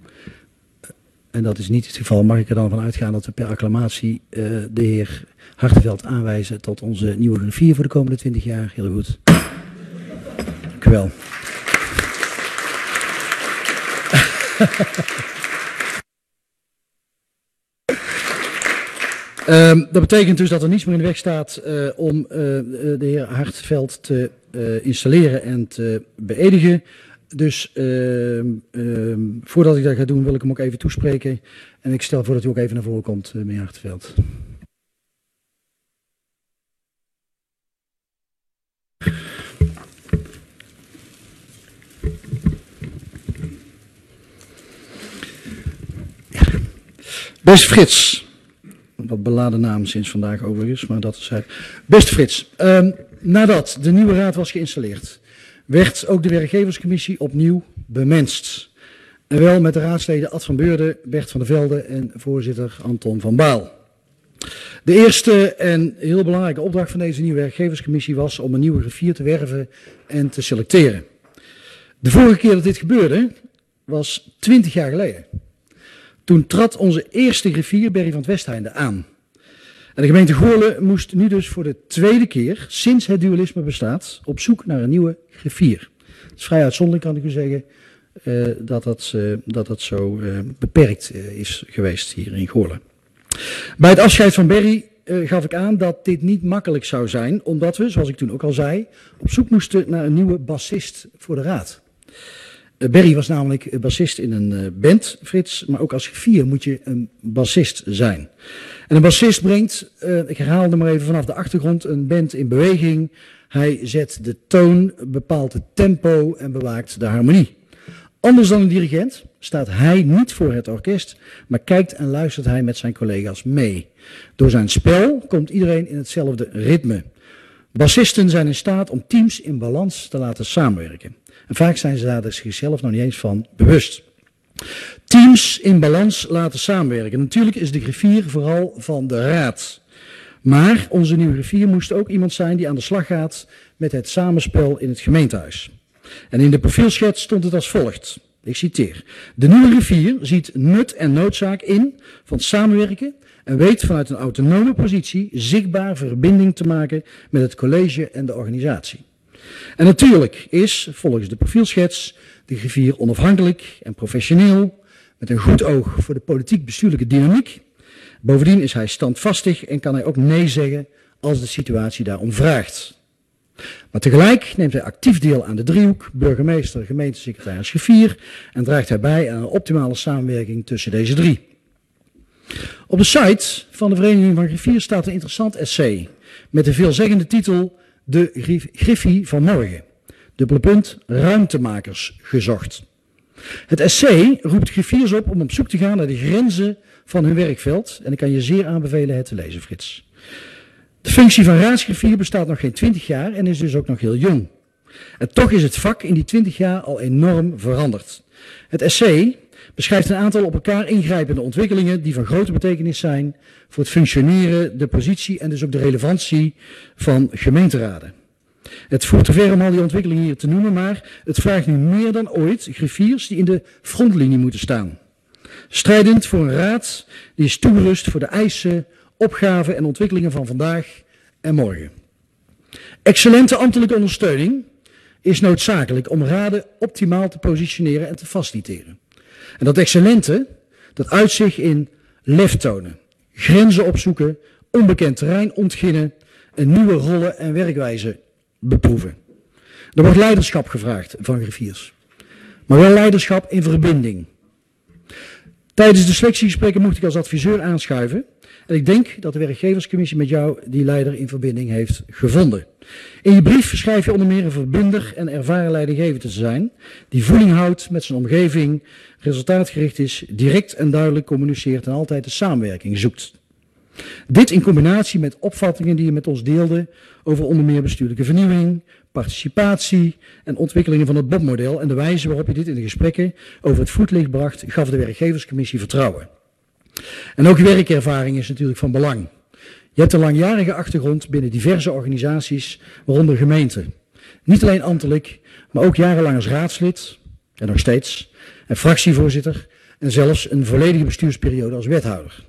En dat is niet het geval, mag ik er dan van uitgaan dat we per acclamatie uh, de heer Hartenveld aanwijzen tot onze nieuwe griffier voor de komende twintig jaar. Heel goed. Dank u wel. um, dat betekent dus dat er niets meer in de weg staat uh, om uh, de heer Hartenveld te uh, installeren en te beëdigen. Dus uh, uh, voordat ik dat ga doen wil ik hem ook even toespreken. En ik stel voor dat u ook even naar voren komt, uh, meneer Hartenveld. Ja. Beste Frits. Wat beladen naam sinds vandaag overigens, maar dat is hij. Beste Frits, uh, nadat de nieuwe raad was geïnstalleerd, werd ook de werkgeverscommissie opnieuw bemenst. En wel met de raadsleden Ad van Beurden, Bert van der Velde en voorzitter Anton van Baal. De eerste en heel belangrijke opdracht van deze nieuwe werkgeverscommissie was om een nieuwe griffier te werven en te selecteren. De vorige keer dat dit gebeurde was twintig jaar geleden. Toen trad onze eerste griffier, Berry van het Westeinde, aan. En de gemeente Goorlen moest nu dus voor de tweede keer, sinds het dualisme bestaat, op zoek naar een nieuwe griffier. Het is vrij uitzonderlijk, kan ik u zeggen, uh, dat, dat, uh, dat dat zo uh, beperkt uh, is geweest hier in Goorlen. Bij het afscheid van Berry uh, gaf ik aan dat dit niet makkelijk zou zijn, omdat we, zoals ik toen ook al zei, op zoek moesten naar een nieuwe bassist voor de raad. Uh, Berry was namelijk bassist in een uh, band, Frits, maar ook als griffier moet je een bassist zijn. En een bassist brengt, uh, ik herhaal het maar even vanaf de achtergrond, een band in beweging. Hij zet de toon, bepaalt het tempo en bewaakt de harmonie. Anders dan een dirigent staat hij niet voor het orkest, maar kijkt en luistert hij met zijn collega's mee. Door zijn spel komt iedereen in hetzelfde ritme. Bassisten zijn in staat om teams in balans te laten samenwerken. En vaak zijn ze daar zichzelf nog niet eens van bewust. Teams in balans laten samenwerken. Natuurlijk is de griffier vooral van de raad. Maar onze nieuwe griffier moest ook iemand zijn die aan de slag gaat met het samenspel in het gemeentehuis. En in de profielschets stond het als volgt. Ik citeer. De nieuwe griffier ziet nut en noodzaak in van samenwerken en weet vanuit een autonome positie zichtbaar verbinding te maken met het college en de organisatie. En natuurlijk is, volgens de profielschets, de griffier onafhankelijk en professioneel, met een goed oog voor de politiek-bestuurlijke dynamiek. Bovendien is hij standvastig en kan hij ook nee zeggen als de situatie daarom vraagt. Maar tegelijk neemt hij actief deel aan de driehoek, burgemeester, gemeentesecretaris, griffier, en draagt hij bij aan een optimale samenwerking tussen deze drie. Op de site van de Vereniging van Griffiers staat een interessant essay met de veelzeggende titel De Griffie van Morgen. Dubbele punt, ruimtemakers gezocht. Het essay roept griffiers op om op zoek te gaan naar de grenzen van hun werkveld en ik kan je zeer aanbevelen het te lezen, Frits. De functie van raadsgriffier bestaat nog geen twintig jaar en is dus ook nog heel jong. En toch is het vak in die twintig jaar al enorm veranderd. Het essay beschrijft een aantal op elkaar ingrijpende ontwikkelingen die van grote betekenis zijn voor het functioneren, de positie en dus ook de relevantie van gemeenteraden. Het voert te ver om al die ontwikkelingen hier te noemen, maar het vraagt nu meer dan ooit griffiers die in de frontlinie moeten staan. Strijdend voor een raad die is toegerust voor de eisen, opgaven en ontwikkelingen van vandaag en morgen. Excellente ambtelijke ondersteuning is noodzakelijk om raden optimaal te positioneren en te faciliteren. En dat excellente, dat uit zich in lef tonen, grenzen opzoeken, onbekend terrein ontginnen en nieuwe rollen en werkwijzen beproeven. Er wordt leiderschap gevraagd van griffiers, maar wel leiderschap in verbinding. Tijdens de selectiegesprekken mocht ik als adviseur aanschuiven en ik denk dat de werkgeverscommissie met jou die leider in verbinding heeft gevonden. In je brief schrijf je onder meer een verbinder en ervaren leidinggevende te zijn, die voeling houdt met zijn omgeving, resultaatgericht is, direct en duidelijk communiceert en altijd de samenwerking zoekt. Dit in combinatie met opvattingen die je met ons deelde over onder meer bestuurlijke vernieuwing, participatie en ontwikkelingen van het B O B-model en de wijze waarop je dit in de gesprekken over het voetlicht bracht, gaf de werkgeverscommissie vertrouwen. En ook je werkervaring is natuurlijk van belang. Je hebt een langjarige achtergrond binnen diverse organisaties, waaronder gemeenten. Niet alleen ambtelijk, maar ook jarenlang als raadslid, en nog steeds, en fractievoorzitter en zelfs een volledige bestuursperiode als wethouder.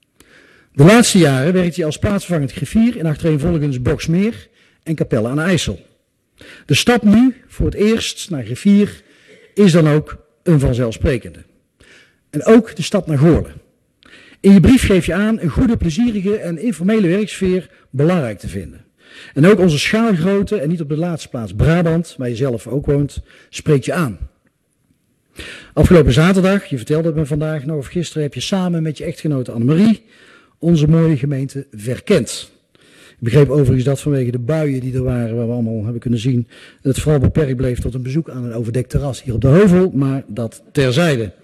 De laatste jaren werkte hij als plaatsvervangend griffier in achtereenvolgens Boxmeer en Capelle aan de IJssel. De stap nu voor het eerst naar griffier is dan ook een vanzelfsprekende. En ook de stap naar Goorlen. In je brief geef je aan een goede, plezierige en informele werksfeer belangrijk te vinden. En ook onze schaalgrootte, en niet op de laatste plaats Brabant, waar je zelf ook woont, spreekt je aan. Afgelopen zaterdag, je vertelde het me vandaag nog of gisteren, heb je samen met je echtgenote Annemarie onze mooie gemeente verkend. Ik begreep overigens dat vanwege de buien die er waren, waar we allemaal hebben kunnen zien, dat het vooral beperkt bleef tot een bezoek aan een overdekt terras hier op de Heuvel, maar dat terzijde.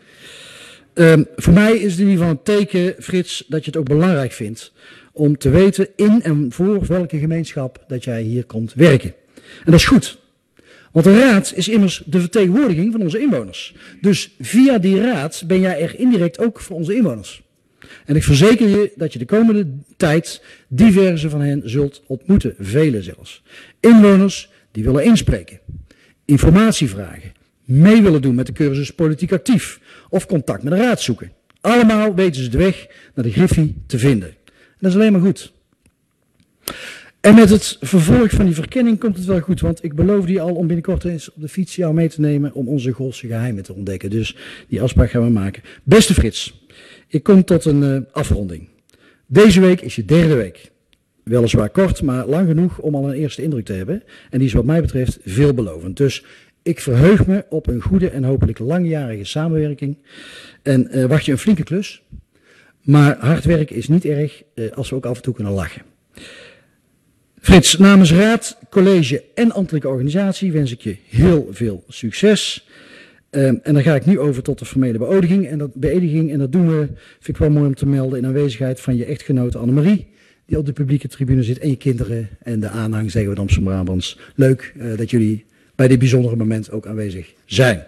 Um, voor mij is het in ieder geval een teken, Frits, dat je het ook belangrijk vindt om te weten in en voor welke gemeenschap dat jij hier komt werken. En dat is goed. Want de raad is immers de vertegenwoordiging van onze inwoners. Dus via die raad ben jij er indirect ook voor onze inwoners. En ik verzeker je dat je de komende tijd diverse van hen zult ontmoeten, vele zelfs. Inwoners die willen inspreken, informatie vragen, mee willen doen met de cursus Politiek Actief of contact met de raad zoeken. Allemaal weten ze de weg naar de Griffie te vinden. En dat is alleen maar goed. En met het vervolg van die verkenning komt het wel goed, want ik beloofde je al om binnenkort eens op de fiets jou mee te nemen om onze Goolse geheimen te ontdekken. Dus die afspraak gaan we maken. Beste Frits, ik kom tot een uh, afronding. Deze week is je derde week. Weliswaar kort, maar lang genoeg om al een eerste indruk te hebben. En die is wat mij betreft veelbelovend. Dus ik verheug me op een goede en hopelijk langjarige samenwerking. En uh, wacht je een flinke klus. Maar hard werken is niet erg uh, als we ook af en toe kunnen lachen. Frits, namens raad, college en ambtelijke organisatie wens ik je heel veel succes. Um, en dan ga ik nu over tot de formele beëdiging. En dat, beëdiging, en dat doen we, vind ik wel mooi om te melden, in aanwezigheid van je echtgenote Annemarie, die op de publieke tribune zit, en je kinderen en de aanhang, zeggen we dan op Brabants. Leuk uh, dat jullie bij dit bijzondere moment ook aanwezig zijn.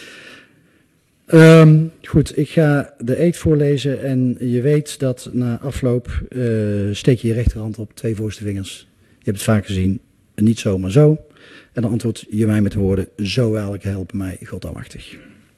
Um, goed, ik ga de eed voorlezen en je weet dat na afloop uh, steek je je rechterhand op, twee voorste vingers. Je hebt het vaak gezien, niet zo, maar zo. En dan antwoord je mij met de woorden, zo waarlijk help mij God almachtig.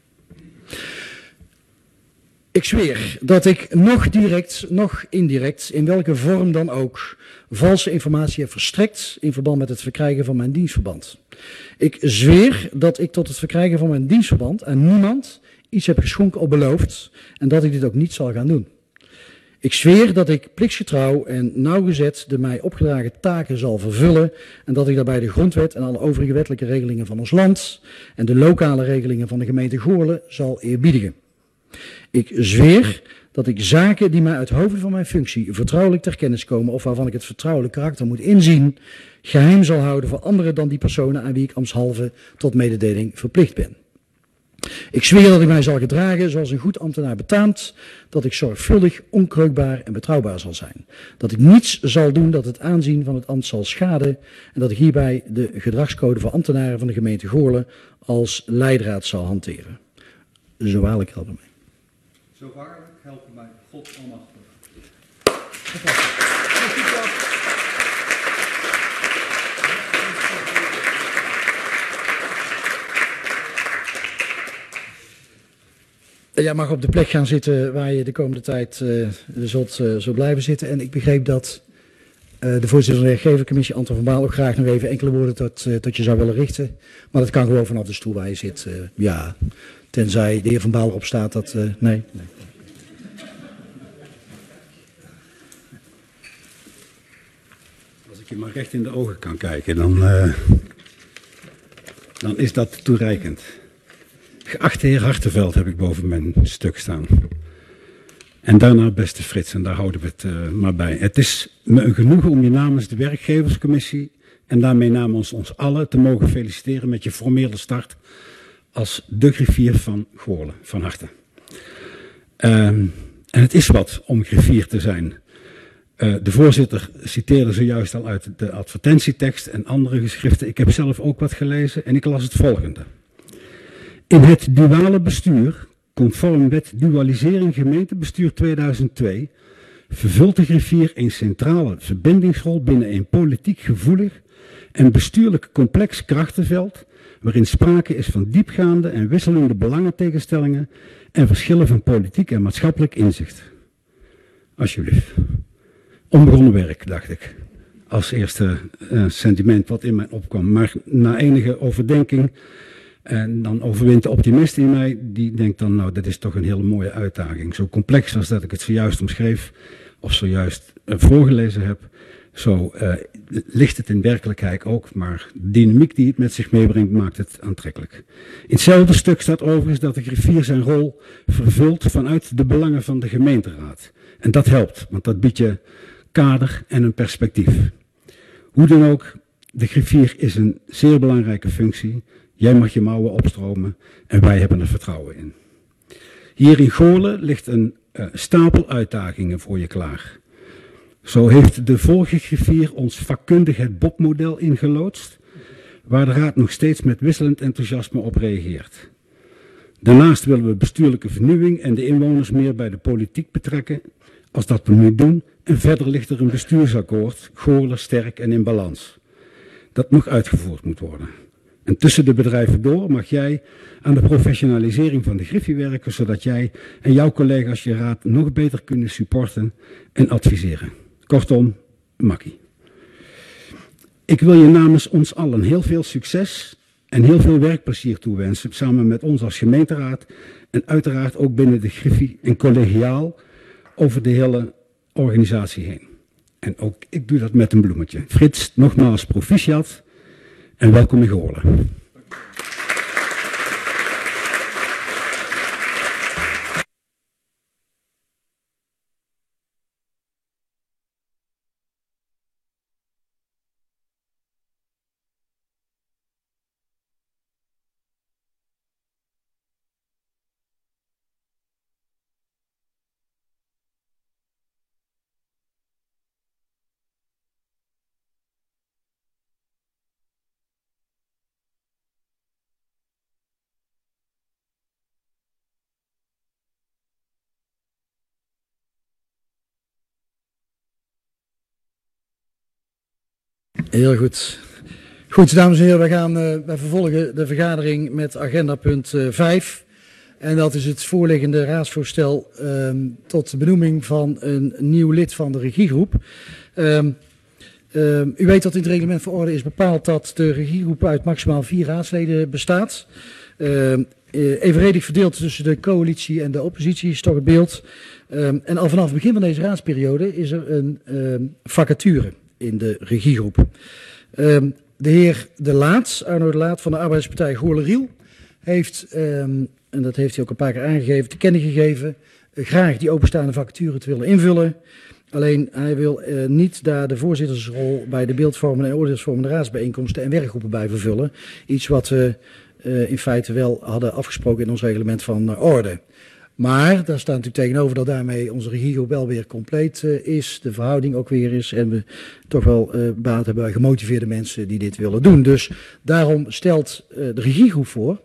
Ik zweer dat ik nog direct, nog indirect, in welke vorm dan ook, valse informatie heb verstrekt in verband met het verkrijgen van mijn dienstverband. Ik zweer dat ik tot het verkrijgen van mijn dienstverband aan niemand iets heb geschonken of beloofd en dat ik dit ook niet zal gaan doen. Ik zweer dat ik plichtsgetrouw en nauwgezet de mij opgedragen taken zal vervullen en dat ik daarbij de grondwet en alle overige wettelijke regelingen van ons land en de lokale regelingen van de gemeente Goorlen zal eerbiedigen. Ik zweer dat ik zaken die mij uit hoofde van mijn functie vertrouwelijk ter kennis komen of waarvan ik het vertrouwelijk karakter moet inzien, geheim zal houden voor anderen dan die personen aan wie ik ambtshalve tot mededeling verplicht ben. Ik zweer dat ik mij zal gedragen zoals een goed ambtenaar betaamt, dat ik zorgvuldig, onkreukbaar en betrouwbaar zal zijn. Dat ik niets zal doen dat het aanzien van het ambt zal schaden en dat ik hierbij de gedragscode voor ambtenaren van de gemeente Goorlen als leidraad zal hanteren. Zo waarlijk helpen mij. Zo waarlijk helpen mij God almachtig. Jij mag op de plek gaan zitten waar je de komende tijd uh, zult, uh, zult blijven zitten. En ik begreep dat uh, de voorzitter van de werkgevercommissie, Anton van Baal, ook graag nog even enkele woorden tot, uh, tot je zou willen richten. Maar dat kan gewoon vanaf de stoel waar je zit. Uh, ja, tenzij de heer Van Baal erop staat dat... Uh, nee. nee. Als ik je maar recht in de ogen kan kijken, dan, uh, dan is dat toereikend. Geachte heer Hartenveld heb ik boven mijn stuk staan. En daarna beste Frits, en daar houden we het uh, maar bij. Het is me een genoegen om je namens de werkgeverscommissie en daarmee namens ons allen te mogen feliciteren met je formele start als de griffier van Goorlen, van harte. Uh, en het is wat om griffier te zijn. Uh, de voorzitter citeerde zojuist al uit de advertentietekst en andere geschriften. Ik heb zelf ook wat gelezen en ik las het volgende. In het duale bestuur, conform wet dualisering gemeentebestuur tweeduizend twee, vervult de griffier een centrale verbindingsrol binnen een politiek gevoelig en bestuurlijk complex krachtenveld, waarin sprake is van diepgaande en wisselende belangentegenstellingen en verschillen van politiek en maatschappelijk inzicht. Alsjeblieft. Onbegonnen werk, dacht ik, als eerste uh, sentiment wat in mij opkwam. Maar na enige overdenking, en dan overwint de optimist in mij, die denkt dan, nou, dat is toch een hele mooie uitdaging. Zo complex als dat ik het zojuist omschreef, of zojuist uh, voorgelezen heb, zo uh, ligt het in werkelijkheid ook, maar de dynamiek die het met zich meebrengt, maakt het aantrekkelijk. In hetzelfde stuk staat overigens dat de griffier zijn rol vervult vanuit de belangen van de gemeenteraad. En dat helpt, want dat biedt je kader en een perspectief. Hoe dan ook, de griffier is een zeer belangrijke functie. Jij mag je mouwen opstromen en wij hebben er vertrouwen in. Hier in Goorlen ligt een uh, stapel uitdagingen voor je klaar. Zo heeft de vorige griffier ons vakkundig het B O P-model ingeloodst, waar de raad nog steeds met wisselend enthousiasme op reageert. Daarnaast willen we bestuurlijke vernieuwing en de inwoners meer bij de politiek betrekken. Als dat we nu doen, en verder ligt er een bestuursakkoord, Goorlen sterk en in balans. Dat nog uitgevoerd moet worden. En tussen de bedrijven door mag jij aan de professionalisering van de Griffie werken, zodat jij en jouw collega's je raad nog beter kunnen supporten en adviseren. Kortom, makkie. Ik wil je namens ons allen heel veel succes en heel veel werkplezier toewensen, samen met ons als gemeenteraad en uiteraard ook binnen de Griffie en collegiaal over de hele organisatie heen. En ook ik doe dat met een bloemetje. Frits, nogmaals proficiat en welkom in Goorlen. Heel goed. Goed, dames en heren, wij gaan uh, wij vervolgen de vergadering met agenda punt uh, vijf. En dat is het voorliggende raadsvoorstel uh, tot de benoeming van een nieuw lid van de regiegroep. Uh, uh, u weet dat in het reglement van orde is bepaald dat de regiegroep uit maximaal vier raadsleden bestaat. Uh, uh, evenredig verdeeld tussen de coalitie en de oppositie is toch het beeld. Uh, en al vanaf het begin van deze raadsperiode is er een uh, vacature in de regiegroep. Uh, de heer De Laat, Arno De Laat van de Arbeiderspartij Goorlen-Riel, heeft, um, en dat heeft hij ook een paar keer aangegeven, te kennen gegeven, uh, graag die openstaande vacature te willen invullen. Alleen hij wil uh, niet daar de voorzittersrol bij de beeldvormende en oordeelsvormende raadsbijeenkomsten en werkgroepen bij vervullen. Iets wat we uh, in feite wel hadden afgesproken in ons reglement van uh, orde. Maar daar staat natuurlijk tegenover dat daarmee onze regiegroep wel weer compleet uh, is, de verhouding ook weer is en we toch wel uh, baat hebben bij gemotiveerde mensen die dit willen doen. Dus daarom stelt uh, de regiegroep voor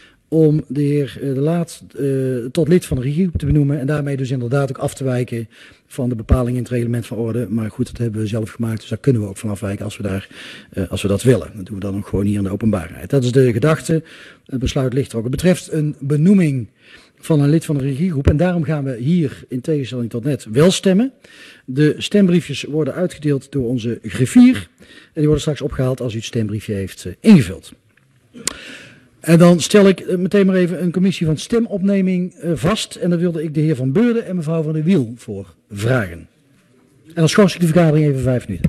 om de heer uh, De Laat uh, tot lid van de regiegroep te benoemen en daarmee dus inderdaad ook af te wijken van de bepaling in het reglement van orde. Maar goed, dat hebben we zelf gemaakt, dus daar kunnen we ook van afwijken als we, daar, uh, als we dat willen. Dat doen we dan ook gewoon hier in de openbaarheid. Dat is de gedachte. Het besluit ligt er ook. Het betreft een benoeming van een lid van de regiegroep. En daarom gaan we hier, in tegenstelling tot net, wel stemmen. De stembriefjes worden uitgedeeld door onze griffier. En die worden straks opgehaald als u het stembriefje heeft uh, ingevuld. En dan stel ik uh, meteen maar even een commissie van stemopneming uh, vast. En daar wilde ik de heer Van Beurden en mevrouw Van der Wiel voor vragen. En dan schors ik de vergadering even vijf minuten.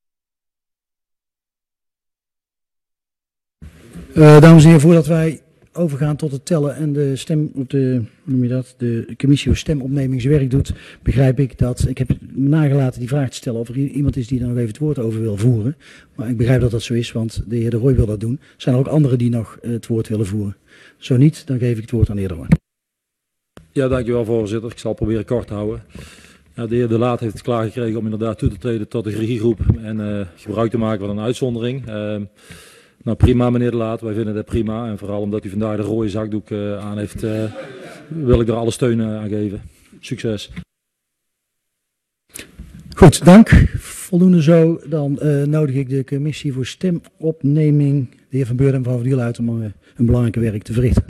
Uh, dames en heren, voordat wij overgaan tot het tellen en de stem op de, hoe noem je dat, de commissie voor stemopnemingswerk doet, begrijp ik dat, ik heb nagelaten die vraag te stellen of er iemand is die daar nog even het woord over wil voeren. Maar ik begrijp dat dat zo is, want de heer De Rooij wil dat doen. Zijn er ook anderen die nog het woord willen voeren? Zo niet, dan geef ik het woord aan de heer De Rooij. Ja, dankjewel voorzitter. Ik zal proberen kort te houden. Ja, de heer De Laat heeft het klaargekregen om inderdaad toe te treden tot de regiegroep en uh, gebruik te maken van een uitzondering. Uh, nou prima meneer De Laat, wij vinden dat prima. En vooral omdat u vandaag de rode zakdoek uh, aan heeft, uh, wil ik er alle steun uh, aan geven. Succes. Goed, dank. Voldoende zo. Dan uh, nodig ik de commissie voor stemopneming, de heer Van Beurden en mevrouw Van Wiel uit om uh, een belangrijke werk te verrichten.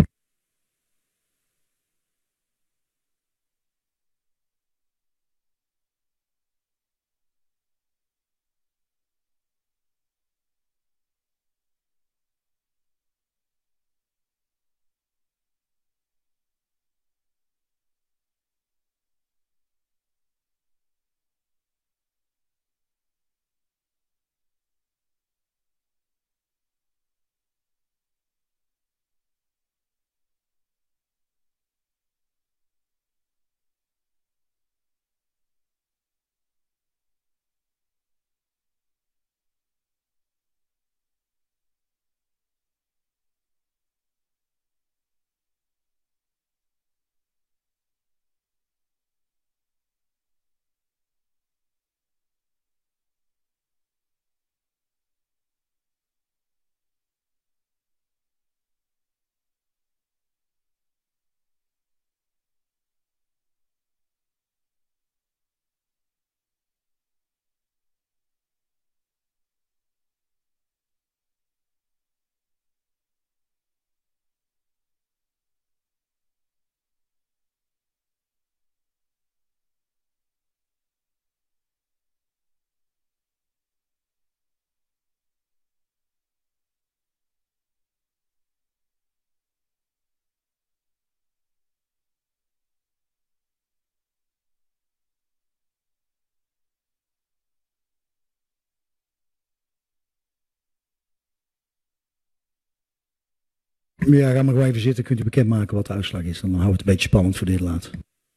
Ja, ga maar gewoon even zitten. Kunt u bekendmaken wat de uitslag is. Dan houden we het een beetje spannend voor de heer De Laat.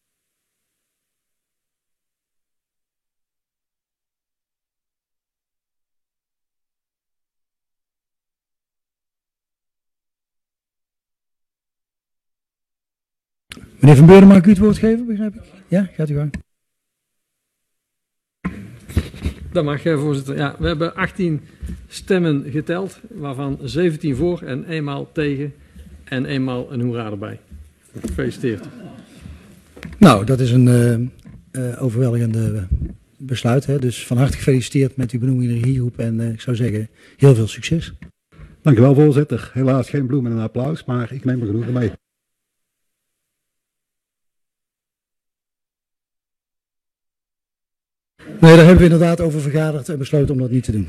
Meneer Van Beurden, mag ik u het woord geven, begrijp ik? Ja, gaat u gang. Dat mag, voorzitter. Ja, we hebben achttien stemmen geteld, waarvan zeventien voor en eenmaal tegen en eenmaal een hoera erbij. Gefeliciteerd. Nou, dat is een uh, uh, overweldigende besluit. Hè? Dus van harte gefeliciteerd met uw benoeming in de regiegroep en uh, ik zou zeggen, heel veel succes. Dank u wel, voorzitter. Helaas geen bloem en een applaus, maar ik neem er genoegen mee. Nee, daar hebben we inderdaad over vergaderd en besloten om dat niet te doen.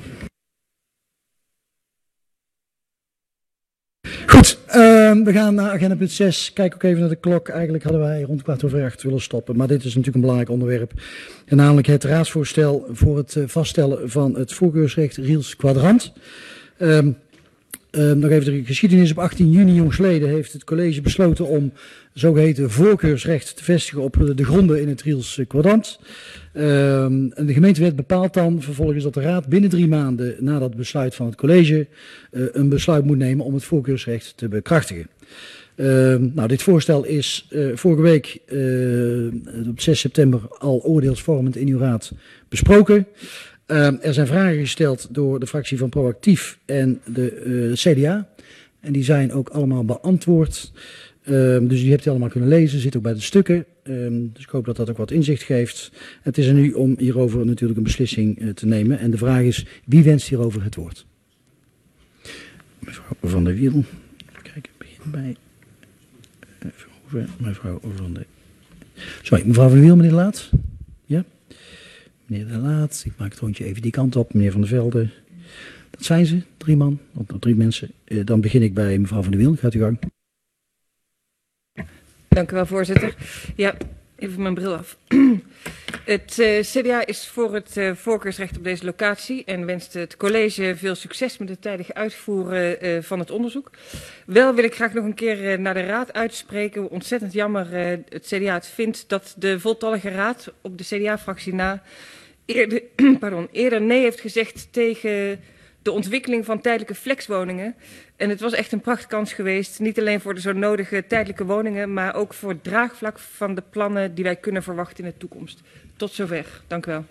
Goed, uh, we gaan naar agenda punt zes. Kijk ook even naar de klok. Eigenlijk hadden wij rond kwart over acht willen stoppen. Maar dit is natuurlijk een belangrijk onderwerp. En namelijk het raadsvoorstel voor het vaststellen van het voorkeursrecht Riels Kwadrant. Uh, Uh, nog even de geschiedenis. Op achttien juni jongstleden heeft het college besloten om zogeheten voorkeursrecht te vestigen op de gronden in het Riels Kwadrant. Uh, en de gemeentewet bepaalt dan vervolgens dat de raad binnen drie maanden na dat besluit van het college uh, een besluit moet nemen om het voorkeursrecht te bekrachtigen. Uh, nou, dit voorstel is uh, vorige week uh, op zes september al oordeelsvormend in uw raad besproken. Uh, er zijn vragen gesteld door de fractie van Proactief en de uh, C D A. En die zijn ook allemaal beantwoord. Uh, dus die hebt u allemaal kunnen lezen, zit ook bij de stukken. Uh, dus ik hoop dat dat ook wat inzicht geeft. Het is er nu om hierover natuurlijk een beslissing uh, te nemen. En de vraag is, wie wenst hierover het woord? Mevrouw Van der Wiel. Kijk, ik begin bij uh, mevrouw Van der... Sorry, mevrouw Van der Wiel, meneer De Laat. Ja? Meneer De Laat, ik maak het rondje even die kant op. Meneer Van der Velde. Dat zijn ze, drie man, of drie mensen. Uh, dan begin ik bij mevrouw Van der Wiel. Gaat u gang. Dank u wel, voorzitter. Ja, Even mijn bril af. Het uh, C D A is voor het uh, voorkeursrecht op deze locatie en wenst het college veel succes met het tijdig uitvoeren uh, van het onderzoek. Wel wil ik graag nog een keer uh, naar de raad uitspreken hoe ontzettend jammer uh, het C D A het vindt dat de voltallige raad op de C D A-fractie na eerder, pardon, eerder nee heeft gezegd tegen de ontwikkeling van tijdelijke flexwoningen. En het was echt een prachtkans geweest, niet alleen voor de zo nodige tijdelijke woningen, maar ook voor het draagvlak van de plannen die wij kunnen verwachten in de toekomst. Tot zover. Dank u wel.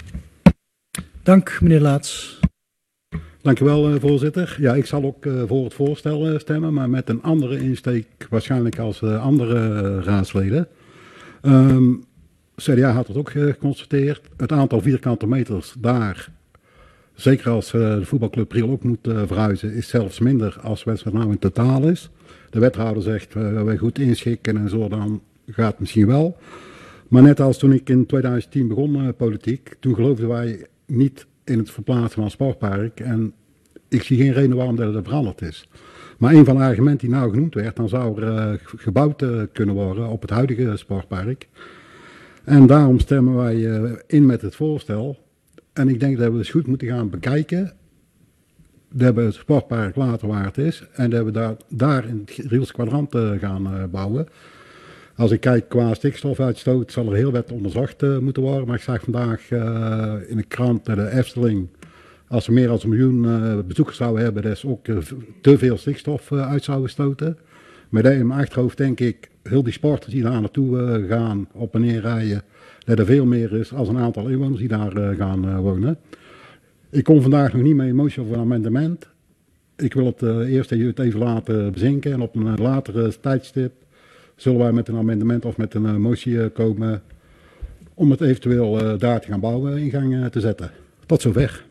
Dank, meneer Laats. Dank u wel, voorzitter. Ja, ik zal ook uh, voor het voorstel uh, stemmen, maar met een andere insteek waarschijnlijk als uh, andere uh, raadsleden. Um, C D A had het ook uh, geconstateerd. Het aantal vierkante meters daar, zeker als uh, de voetbalclub Riel ook moet uh, verhuizen, is zelfs minder als Westfalen nou in totaal is. De wethouder zegt, uh, wij goed inschikken en zo, dan gaat het misschien wel. Maar net als toen ik in tweeduizend tien begon uh, politiek, toen geloofden wij niet in het verplaatsen van een sportpark. En ik zie geen reden waarom dat het veranderd is. Maar een van de argumenten die nou genoemd werd, dan zou er uh, gebouwd uh, kunnen worden op het huidige sportpark. En daarom stemmen wij uh, in met het voorstel. En ik denk dat we dus goed moeten gaan bekijken. Dat we het sportpark later waar het is. En dat we daar, daar in het Rielse kwadrant uh, gaan uh, bouwen. Als ik kijk qua stikstofuitstoot zal er heel wat onderzocht uh, moeten worden. Maar ik zag vandaag uh, in de krant dat de Efteling, als we meer dan een miljoen uh, bezoekers zouden hebben, dat is ook uh, te veel stikstof uh, uit zouden stoten. Met dat in mijn achterhoofd denk ik, heel die sporters die daar naartoe uh, gaan, op en neer rijden, dat er veel meer is als een aantal inwoners die daar uh, gaan uh, wonen. Ik kom vandaag nog niet met emotie over een amendement. Ik wil het uh, eerst het even laten bezinken en op een uh, latere tijdstip zullen wij met een amendement of met een uh, motie uh, komen om het eventueel uh, daar te gaan bouwen in gang uh, te zetten. Tot zover.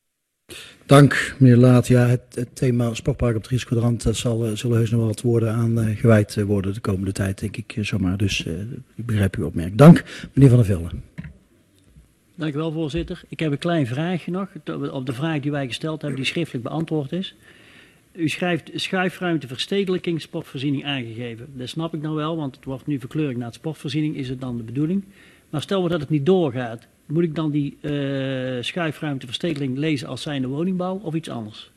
Dank, meneer Laat. Ja, het, het thema sportpark op het Rielse kwadrant, dat zal, uh, zullen heus nog wel wat woorden aan uh, gewijd uh, worden de komende tijd, denk ik uh, zomaar. Dus uh, ik begrijp uw opmerking. Dank, meneer Van der Velde. Dank u wel, voorzitter. Ik heb een klein vraagje nog op de vraag die wij gesteld hebben, die schriftelijk beantwoord is. U schrijft schuifruimte verstedelijking sportvoorziening aangegeven. Dat snap ik nou wel, want het wordt nu verkleuring naar het sportvoorziening, is het dan de bedoeling. Maar stel we dat het niet doorgaat, moet ik dan die uh, schuifruimte verstedelijking lezen als zijnde woningbouw of iets anders?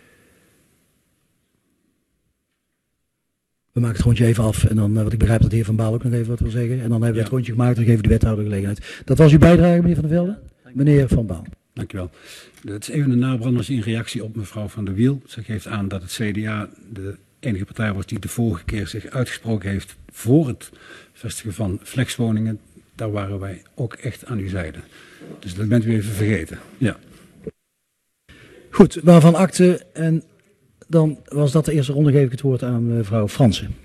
We maken het rondje even af en dan, uh, wat ik begrijp dat de heer Van Baal ook nog even wat wil zeggen. En dan hebben we ja. het rondje gemaakt en geven de wethouder gelegenheid. Dat was uw bijdrage, meneer Van der Velde? Ja, meneer Van Baal. Dank u wel. Dat is even een nabranders in reactie op mevrouw Van der Wiel. Ze geeft aan dat het C D A de enige partij was die de vorige keer zich uitgesproken heeft voor het vestigen van flexwoningen. Daar waren wij ook echt aan uw zijde. Dus dat bent u even vergeten. Ja. Goed, waarvan akte. En dan was dat de eerste ronde, geef ik het woord aan mevrouw Fransen.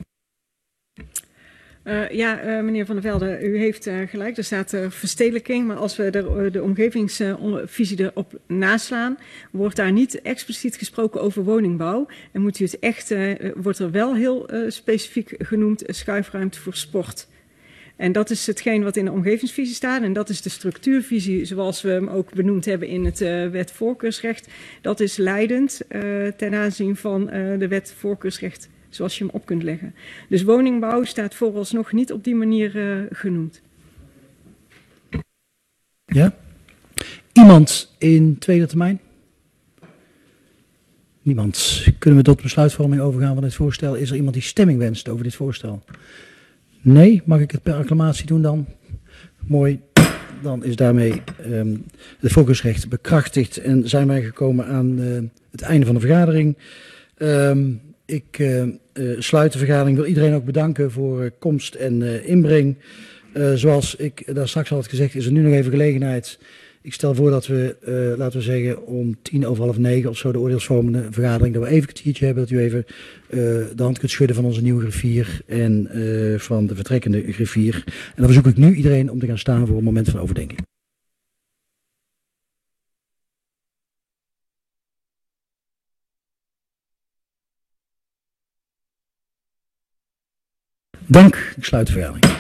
Uh, ja, uh, meneer Van der Velde, u heeft uh, gelijk. Er staat uh, verstedelijking, maar als we de, de omgevingsvisie uh, erop naslaan, wordt daar niet expliciet gesproken over woningbouw. En moet u het echt, uh, wordt er wel heel uh, specifiek genoemd, uh, schuifruimte voor sport. En dat is hetgeen wat in de omgevingsvisie staat. En dat is de structuurvisie zoals we hem ook benoemd hebben in het uh, wet voorkeursrecht. Dat is leidend uh, ten aanzien van uh, de wet voorkeursrecht zoals je hem op kunt leggen. Dus woningbouw staat vooralsnog niet op die manier uh, genoemd. Ja? Iemand in tweede termijn? Niemand. Kunnen we tot besluitvorming overgaan van dit voorstel? Is er iemand die stemming wenst over dit voorstel? Nee? Mag ik het per acclamatie doen dan? Mooi. Dan is daarmee um, het voorkeursrecht bekrachtigd en zijn wij gekomen aan uh, het einde van de vergadering. Um, ik uh, uh, sluit de vergadering. Ik wil iedereen ook bedanken voor uh, komst en uh, inbreng. Uh, zoals ik daar straks al had gezegd, is er nu nog even gelegenheid. Ik stel voor dat we, uh, laten we zeggen, om tien over half negen of zo de oordeelsvormende vergadering, dat we even een kwartiertje hebben, dat u even uh, de hand kunt schudden van onze nieuwe griffier en uh, van de vertrekkende griffier. En dan verzoek ik nu iedereen om te gaan staan voor een moment van overdenking. Dank, ik sluit de vergadering.